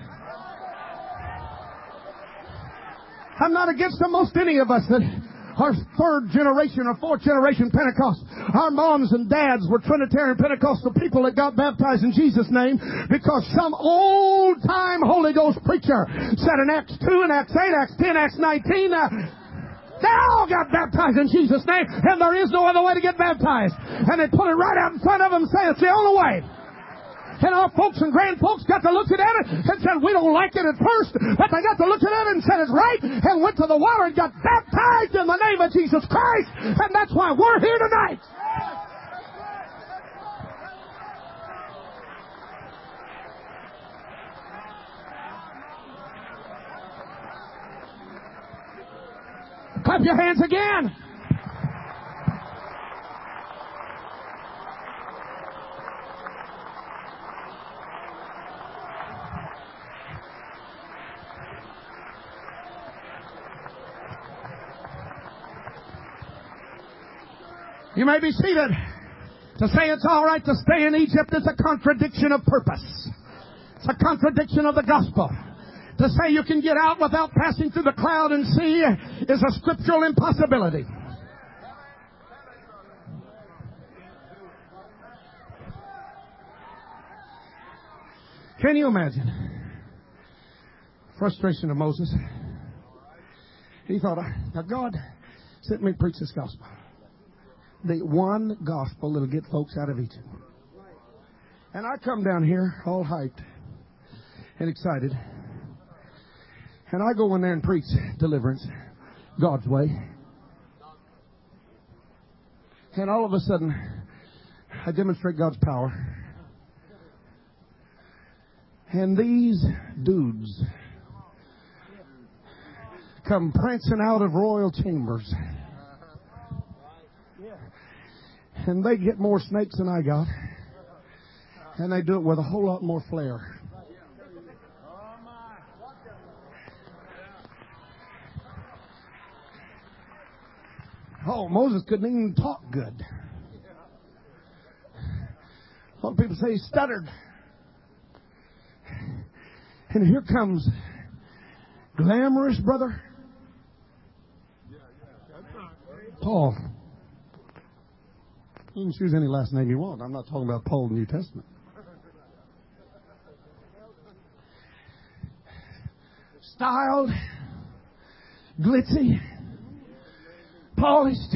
I'm not against them, most any of us that are third generation or fourth generation Pentecost. Our moms and dads were Trinitarian Pentecostal people that got baptized in Jesus' name because some old time Holy Ghost preacher said in Acts two and Acts eight, Acts ten, Acts nineteen, uh, they all got baptized in Jesus' name, and there is no other way to get baptized. And they put it right out in front of them and say it's the only way. And our folks and grandfolks got to look at it and said, we don't like it at first, but they got to look at it and said it's right, and went to the water and got baptized in the name of Jesus Christ. And that's why we're here tonight. Clap your hands again. You may be seated. To say it's all right to stay in Egypt is a contradiction of purpose. It's a contradiction of the gospel. To say you can get out without passing through the cloud and sea is a scriptural impossibility. Can you imagine? Frustration of Moses. He thought, now God sent me to preach this gospel. The one gospel that'll get folks out of Egypt. And I come down here all hyped and excited. And I go in there and preach deliverance God's way. And all of a sudden, I demonstrate God's power. And these dudes come prancing out of royal chambers. And they get more snakes than I got. And they do it with a whole lot more flair. Oh, Moses couldn't even talk good. A lot of people say he stuttered. And here comes glamorous brother Paul. You can choose any last name you want. I'm not talking about Paul in the New Testament. Styled, glitzy, polished.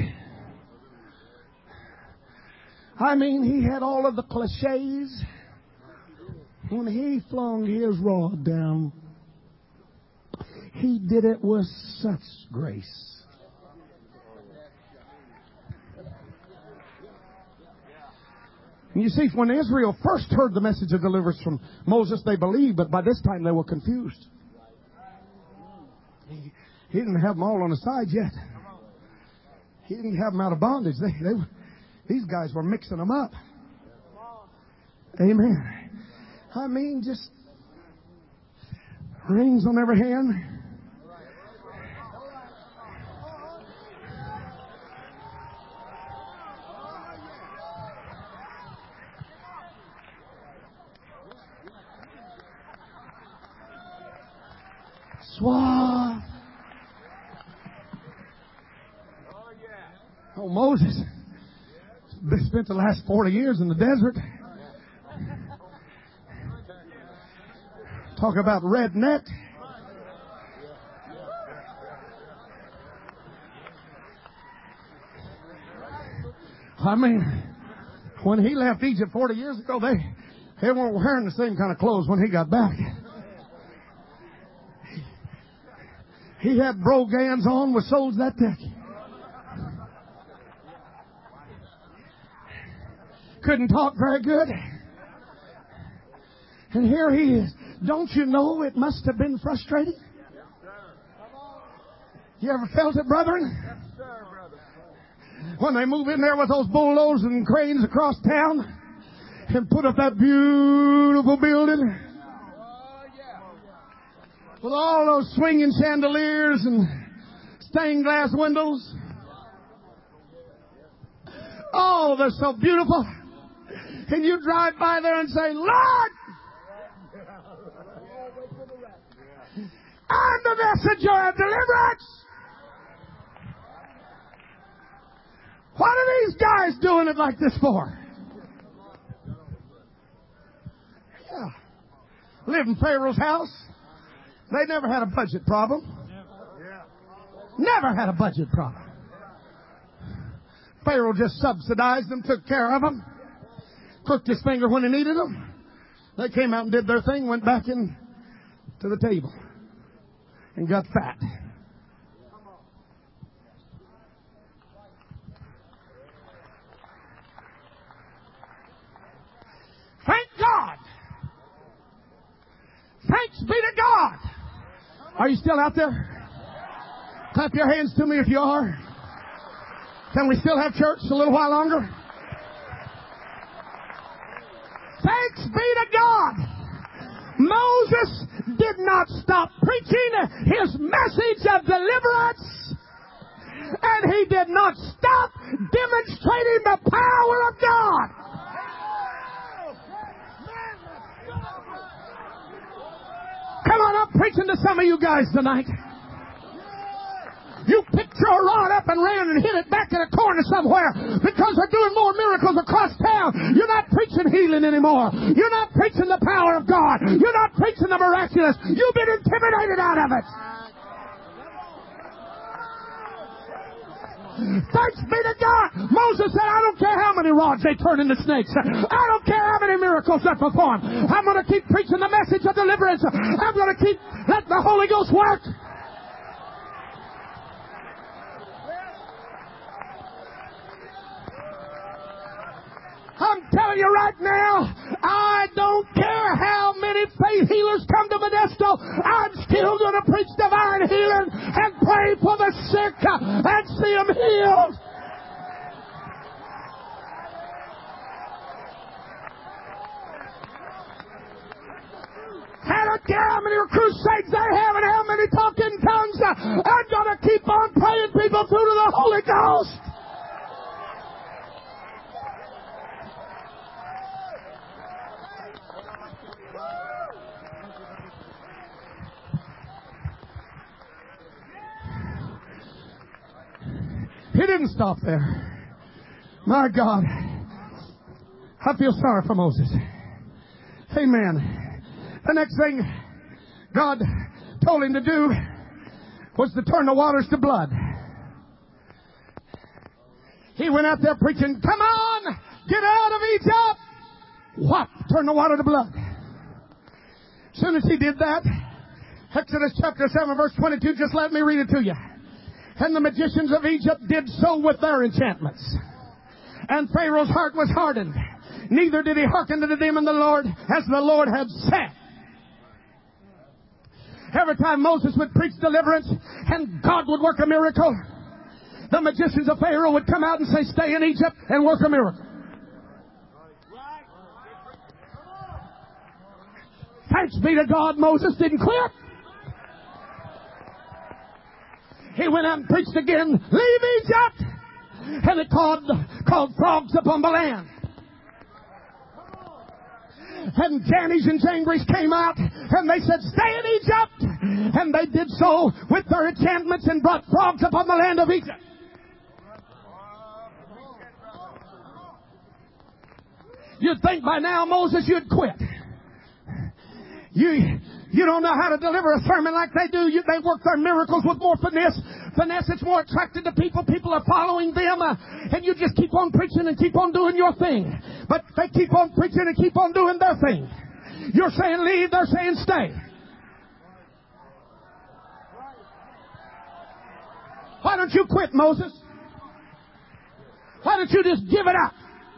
I mean, he had all of the cliches. When he flung his rod down, he did it with such grace. And you see, when Israel first heard the message of deliverance from Moses, they believed, but by this time they were confused. He, he didn't have them all on the side yet. He didn't have them out of bondage. They, they, these guys were mixing them up. Amen. I mean, just rings on every hand. Suave. Oh, Moses spent the last forty years in the desert. Talk about redneck. I mean, when he left Egypt forty years ago, they, they weren't wearing the same kind of clothes when he got back. He had brogans on with soles that thick. Couldn't talk very good. And here he is. Don't you know it must have been frustrating? You ever felt it, brethren? When they move in there with those bulldogs and cranes across town and put up that beautiful building with all those swinging chandeliers and stained glass windows. Oh, they're so beautiful. And you drive by there and say, Lord, I'm the messenger of deliverance. What are these guys doing it like this for? Yeah. Live in Pharaoh's house. They never had a budget problem. Never had a budget problem. Pharaoh just subsidized them, took care of them, crooked his finger when he needed them. They came out and did their thing, went back in to the table and got fat. Thank God. Thanks be to God. Are you still out there? Clap your hands to me if you are. Can we still have church a little while longer? Thanks be to God. Moses did not stop preaching his message of deliverance, and he did not stop demonstrating the power of God. Come on, I'm preaching to some of you guys tonight. You picked your rod up and ran and hid it back in a corner somewhere because they're doing more miracles across town. You're not preaching healing anymore. You're not preaching the power of God. You're not preaching the miraculous. You've been intimidated out of it. Thanks be to God. Moses said, I don't care how many rods they turn into snakes. I don't care how many miracles they perform. I'm going to keep preaching the message of deliverance. I'm going to keep letting the Holy Ghost work. I'm telling you right now, I don't care how many faith healers come to Modesto. I'm still going to preach divine healing and pray for the sick and see them healed. I don't care how many crusades they have and how many talk in tongues. I'm going to keep on praying people through to the Holy Ghost. He didn't stop there. My God. I feel sorry for Moses. Amen. The next thing God told him to do was to turn the waters to blood. He went out there preaching, come on, get out of Egypt. What? Turn the water to blood. As soon as he did that, Exodus chapter seven verse twenty-two, just let me read it to you. And the magicians of Egypt did so with their enchantments. And Pharaoh's heart was hardened. Neither did he hearken to them in the Lord as the Lord had said. Every time Moses would preach deliverance and God would work a miracle, the magicians of Pharaoh would come out and say, stay in Egypt and work a miracle. Thanks be to God, Moses didn't quit. He went out and preached again, leave Egypt! And it called, called frogs upon the land. And Jannes and Jambres came out and they said, stay in Egypt! And they did so with their enchantments and brought frogs upon the land of Egypt. You'd think by now, Moses, you'd quit. You... You don't know how to deliver a sermon like they do. You, they work their miracles with more finesse. Finesse, it's more attractive to people. People are following them. Uh, and you just keep on preaching and keep on doing your thing. But they keep on preaching and keep on doing their thing. You're saying leave, they're saying stay. Why don't you quit, Moses? Why don't you just give it up?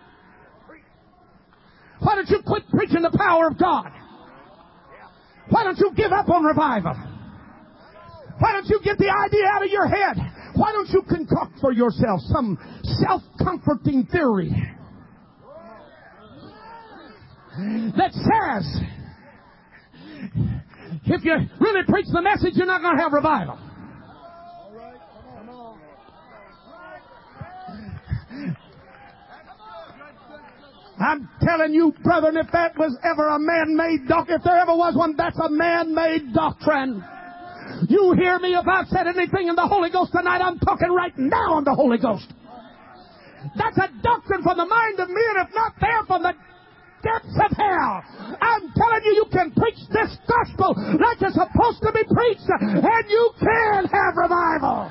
Why don't you quit preaching the power of God? Why don't you give up on revival? Why don't you get the idea out of your head? Why don't you concoct for yourself some self-comforting theory that says if you really preach the message, you're not going to have revival? I'm telling you, brethren, if that was ever a man-made doctrine, if there ever was one, that's a man-made doctrine. You hear me? If I've said anything in the Holy Ghost tonight, I'm talking right now in the Holy Ghost. That's a doctrine from the mind of men, if not there, from the depths of hell. I'm telling you, you can preach this gospel like it's supposed to be preached, and you can have revival.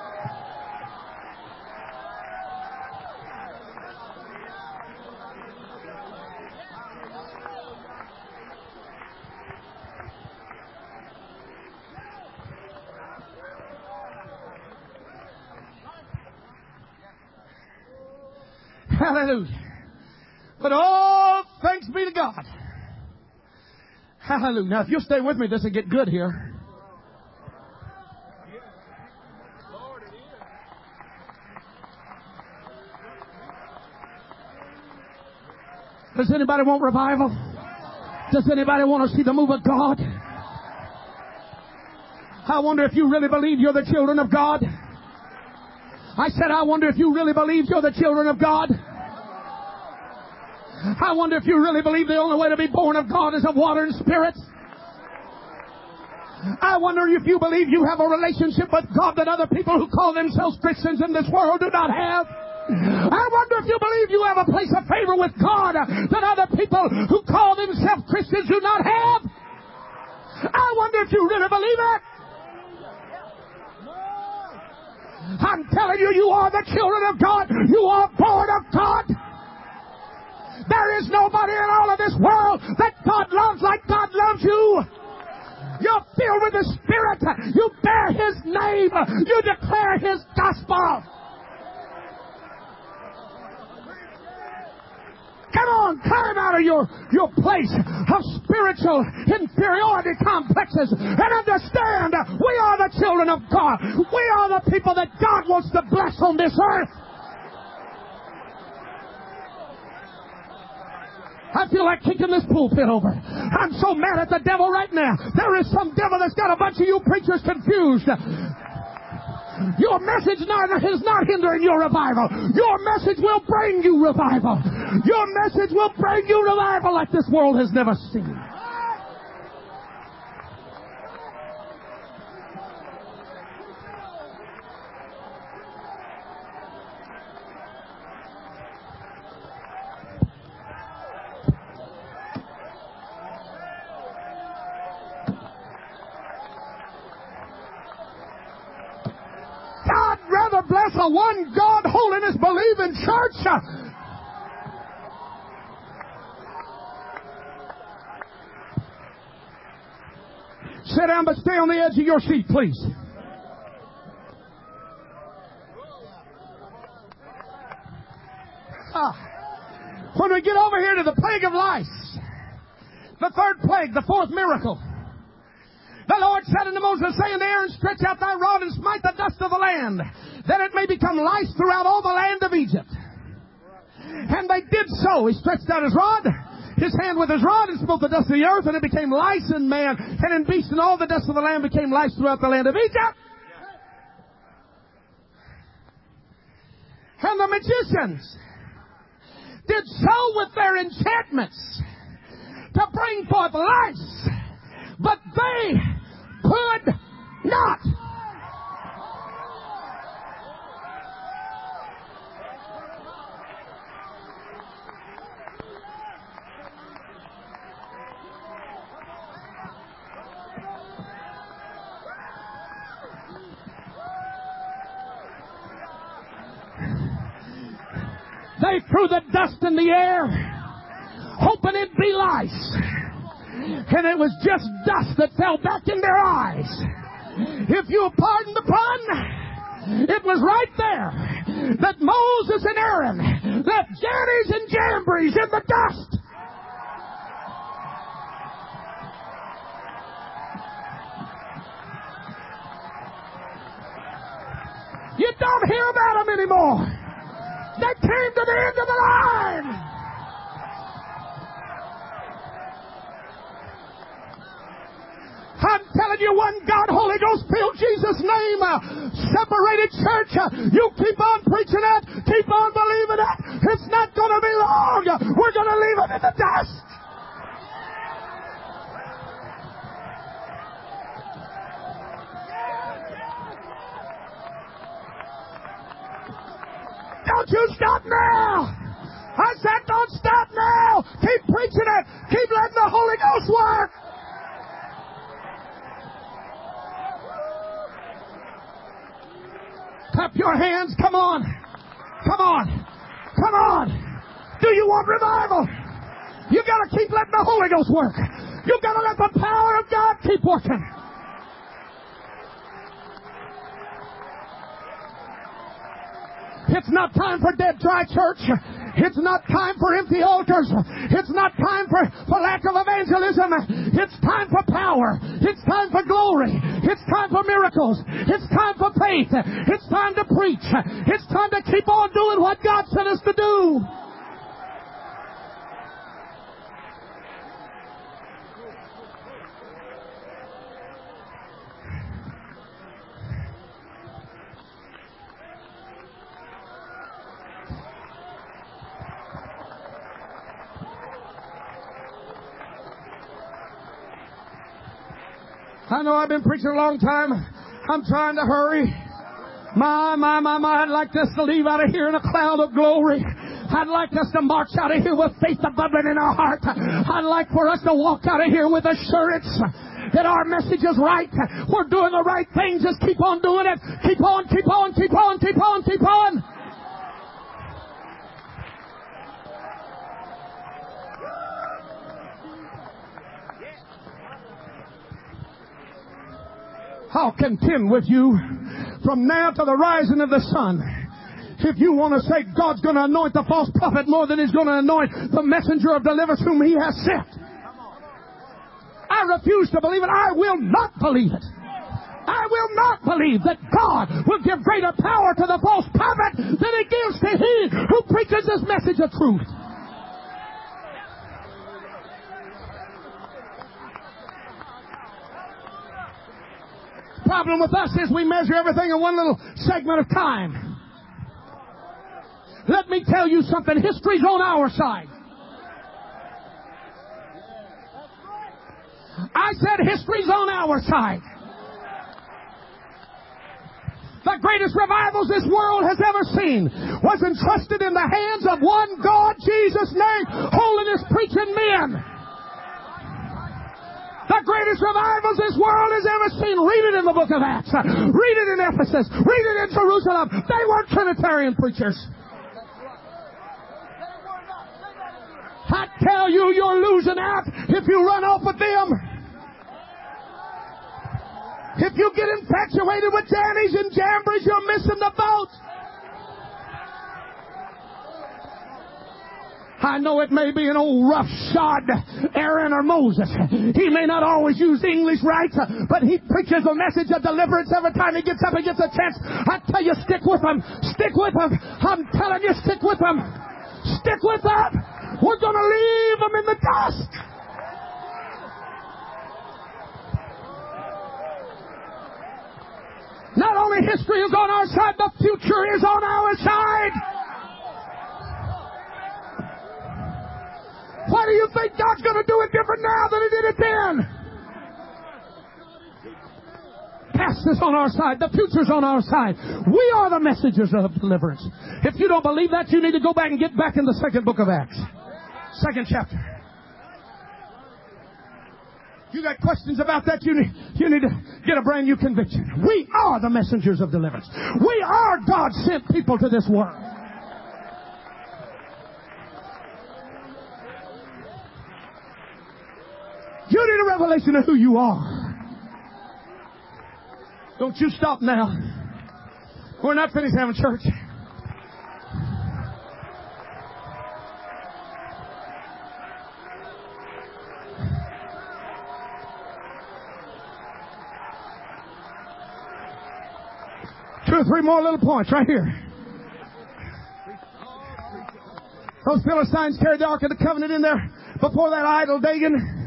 Hallelujah. But all thanks be to God. Hallelujah. Now, if you'll stay with me, this will get good here. Does anybody want revival? Does anybody want to see the move of God? I wonder if you really believe you're the children of God. I said, I wonder if you really believe you're the children of God. I wonder if you really believe the only way to be born of God is of water and spirit. I wonder if you believe you have a relationship with God that other people who call themselves Christians in this world do not have. I wonder if you believe you have a place of favor with God that other people who call themselves Christians do not have. I wonder if you really believe it. I'm telling you, you are the children of God. You are born of God. There is nobody in all of this world that God loves like God loves you. You're filled with the Spirit. You bear His name. You declare His gospel. Come on, climb out of your, your place of spiritual inferiority complexes and understand we are the children of God. We are the people that God wants to bless on this earth. I feel like kicking this pulpit over. I'm so mad at the devil right now. There is some devil that's got a bunch of you preachers confused. Your message neither is not hindering your revival. Your message will bring you revival. Your message will bring you revival like this world has never seen. God rather bless a one God holiness believing church. Sit down, but stay on the edge of your seat, please. Ah. When we get over here to the plague of lice, the third plague, the fourth miracle, the Lord said unto Moses, saying to Aaron, stretch out thy rod and smite the dust of the land, that it may become lice throughout all the land of Egypt. And they did so. He stretched out his rod, his hand with his rod, and smote the dust of the earth, and it became lice in man, and in beast, and all the dust of the land became lice throughout the land of Egypt. And the magicians did so with their enchantments to bring forth lice, but they could not. They threw the dust in the air, hoping it'd be lice. And it was just dust that fell back in their eyes. If you'll pardon the pun, it was right there that Moses and Aaron left Jannies and Jambries in the dust. You don't hear about them anymore. They came to the end of the line. I'm telling you, one God, Holy Ghost filled, Jesus' name, uh, separated church. Uh, you keep on preaching it. Keep on believing it. It's not going to be long. We're going to leave it in the dust. Don't you stop now. I said don't stop now. Keep preaching it. Keep letting the Holy Ghost work. Clap your hands. Come on. Come on. Come on. Do you want revival? You got to keep letting the Holy Ghost work. You got to let the power of God keep working. It's not time for dead, dry church. It's not time for empty altars. It's not time for, for lack of evangelism. It's time for power. It's time for glory. It's time for miracles. It's time for faith. It's time to preach. It's time to keep on doing what God sent us to do. I know I've been preaching a long time. I'm trying to hurry. My, my, my, my, I'd like us to leave out of here in a cloud of glory. I'd like us to march out of here with faith bubbling in our heart. I'd like for us to walk out of here with assurance that our message is right. We're doing the right thing. Just keep on doing it. Keep on, keep on, keep on, keep on, keep on. I'll contend with you from now to the rising of the sun. If you want to say God's going to anoint the false prophet more than He's going to anoint the messenger of deliverance whom He has sent, I refuse to believe it. I will not believe it. I will not believe that God will give greater power to the false prophet than He gives to he who preaches this message of truth. The problem with us is we measure everything in one little segment of time. Let me tell you something. History's on our side. I said history's on our side. The greatest revivals this world has ever seen was entrusted in the hands of one God, Jesus' name, holiness preaching men. The greatest revivals this world has ever seen. Read it in the book of Acts. Read it in Ephesus. Read it in Jerusalem. They weren't Trinitarian preachers. I tell you, you're losing out if you run off with them. If you get infatuated with Jannies and Jambries, you're missing the boat. I know it may be an old roughshod Aaron or Moses. He may not always use English right, but he preaches a message of deliverance every time he gets up and gets a chance. I tell you, stick with him. Stick with him. I'm telling you, stick with him. Stick with that. We're going to leave them in the dust. Not only history is on our side, the future is on our side. Why do you think God's going to do it different now than He did it then? Past is on our side. The future's on our side. We are the messengers of deliverance. If you don't believe that, you need to go back and get back in the second book of Acts. Second chapter. You got questions about that, you need, you need to get a brand new conviction. We are the messengers of deliverance. We are God-sent people to this world. You need a revelation of who you are. Don't you stop now. We're not finished having church. Two or three more little points right here. Those Philistines carried the Ark of the Covenant in there before that idol Dagon.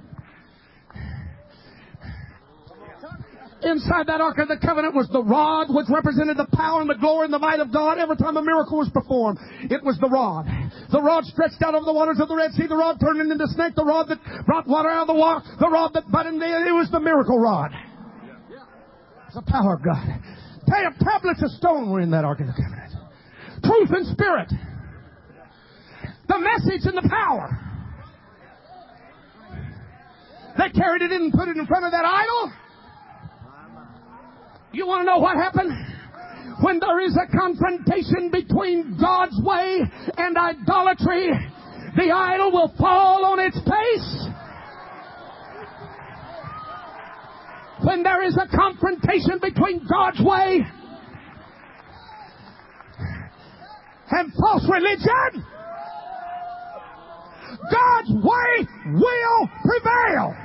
Inside that Ark of the Covenant was the rod, which represented the power and the glory and the might of God. Every time a miracle was performed, it was the rod. The rod stretched out over the waters of the Red Sea. The rod turned into the snake. The rod that brought water out of the water. The rod that budded. It was the miracle rod. It's the power of God. Ten tablets of stone were in that Ark of the Covenant. Truth and spirit. The message and the power. They carried it in and put it in front of that idol. You want to know what happened? When there is a confrontation between God's way and idolatry, the idol will fall on its face. When there is a confrontation between God's way and false religion, God's way will prevail.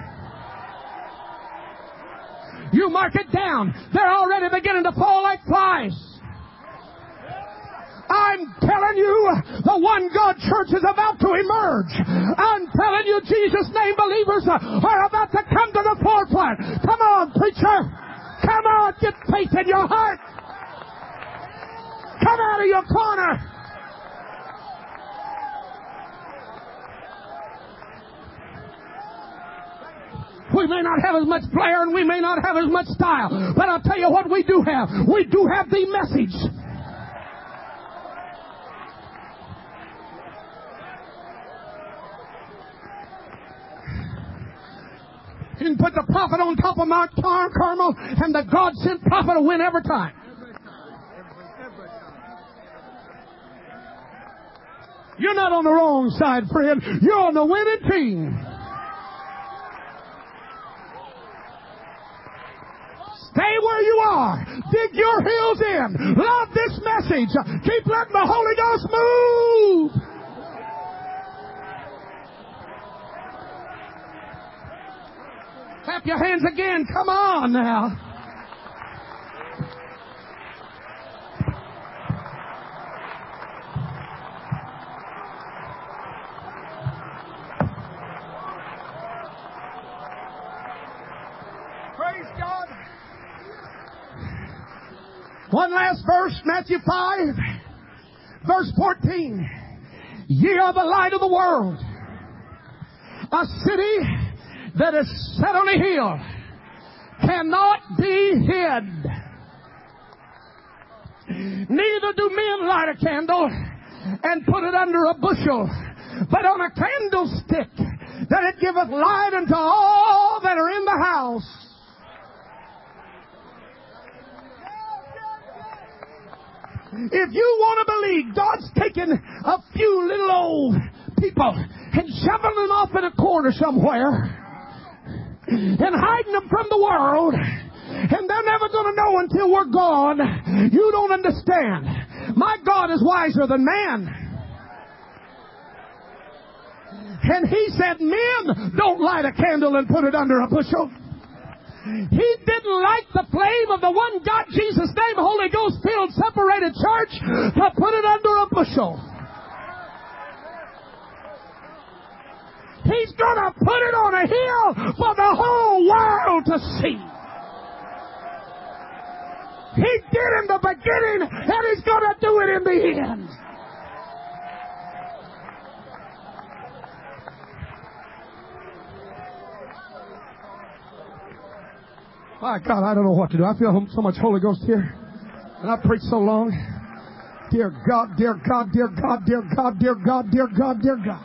You mark it down. They're already beginning to fall like flies. I'm telling you, the one God church is about to emerge. I'm telling you, Jesus' name believers are about to come to the forefront. Come on, preacher. Come on, get faith in your heart. Come out of your corner. We may not have as much flair and we may not have as much style. But I'll tell you what we do have. We do have the message. You can put the prophet on top of Mount Car- Carmel, and the God-sent prophet will win every time. You're not on the wrong side, friend. You're on the winning team. Stay where you are. Dig your heels in. Love this message. Keep letting the Holy Ghost move. Clap your hands again. Come on now. Praise God. One last verse, Matthew five, verse fourteen. Ye are the light of the world. A city that is set on a hill cannot be hid. Neither do men light a candle and put it under a bushel, but on a candlestick, that it giveth light unto all that are in the house. If you want to believe God's taken a few little old people and shoving them off in a corner somewhere and hiding them from the world, and they're never going to know until we're gone, you don't understand. My God is wiser than man. And he said men don't light a candle and put it under a bushel. He didn't light the flame of the one God, Jesus' name, Holy Ghost filled, separated church to put it under a bushel. He's going to put it on a hill for the whole world to see. He did in the beginning, and he's going to do it in the end. My God, I don't know what to do. I feel so much Holy Ghost here. And I preach so long. Dear God, dear God, dear God, dear God, dear God, dear God, dear God.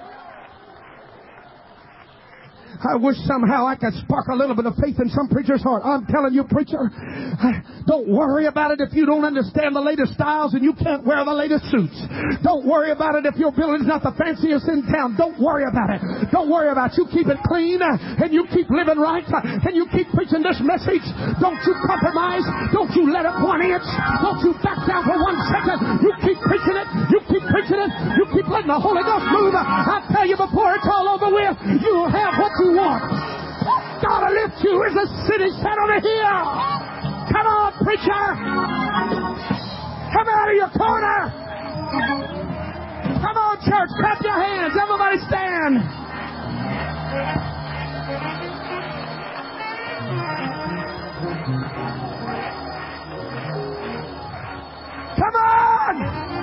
I wish somehow I could spark a little bit of faith in some preacher's heart. I'm telling you, preacher, don't worry about it if you don't understand the latest styles and you can't wear the latest suits. Don't worry about it if your building's not the fanciest in town. Don't worry about it. Don't worry about it. You keep it clean and you keep living right and you keep preaching this message. Don't you compromise. Don't you let up one inch. Don't you back down for one second. You keep preaching it. You keep preaching it. You keep letting the Holy Ghost move. I tell you, before it's all over with, you'll have what you want. God will lift you as a city set on a hill. Come on, preacher. Come out of your corner. Come on, church. Clap your hands. Everybody stand. Come on.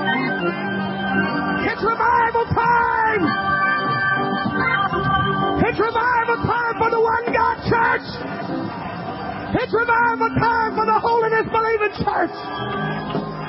It's revival time. It's revival time for the One God Church. It's revival time for the Holiness Believing Church.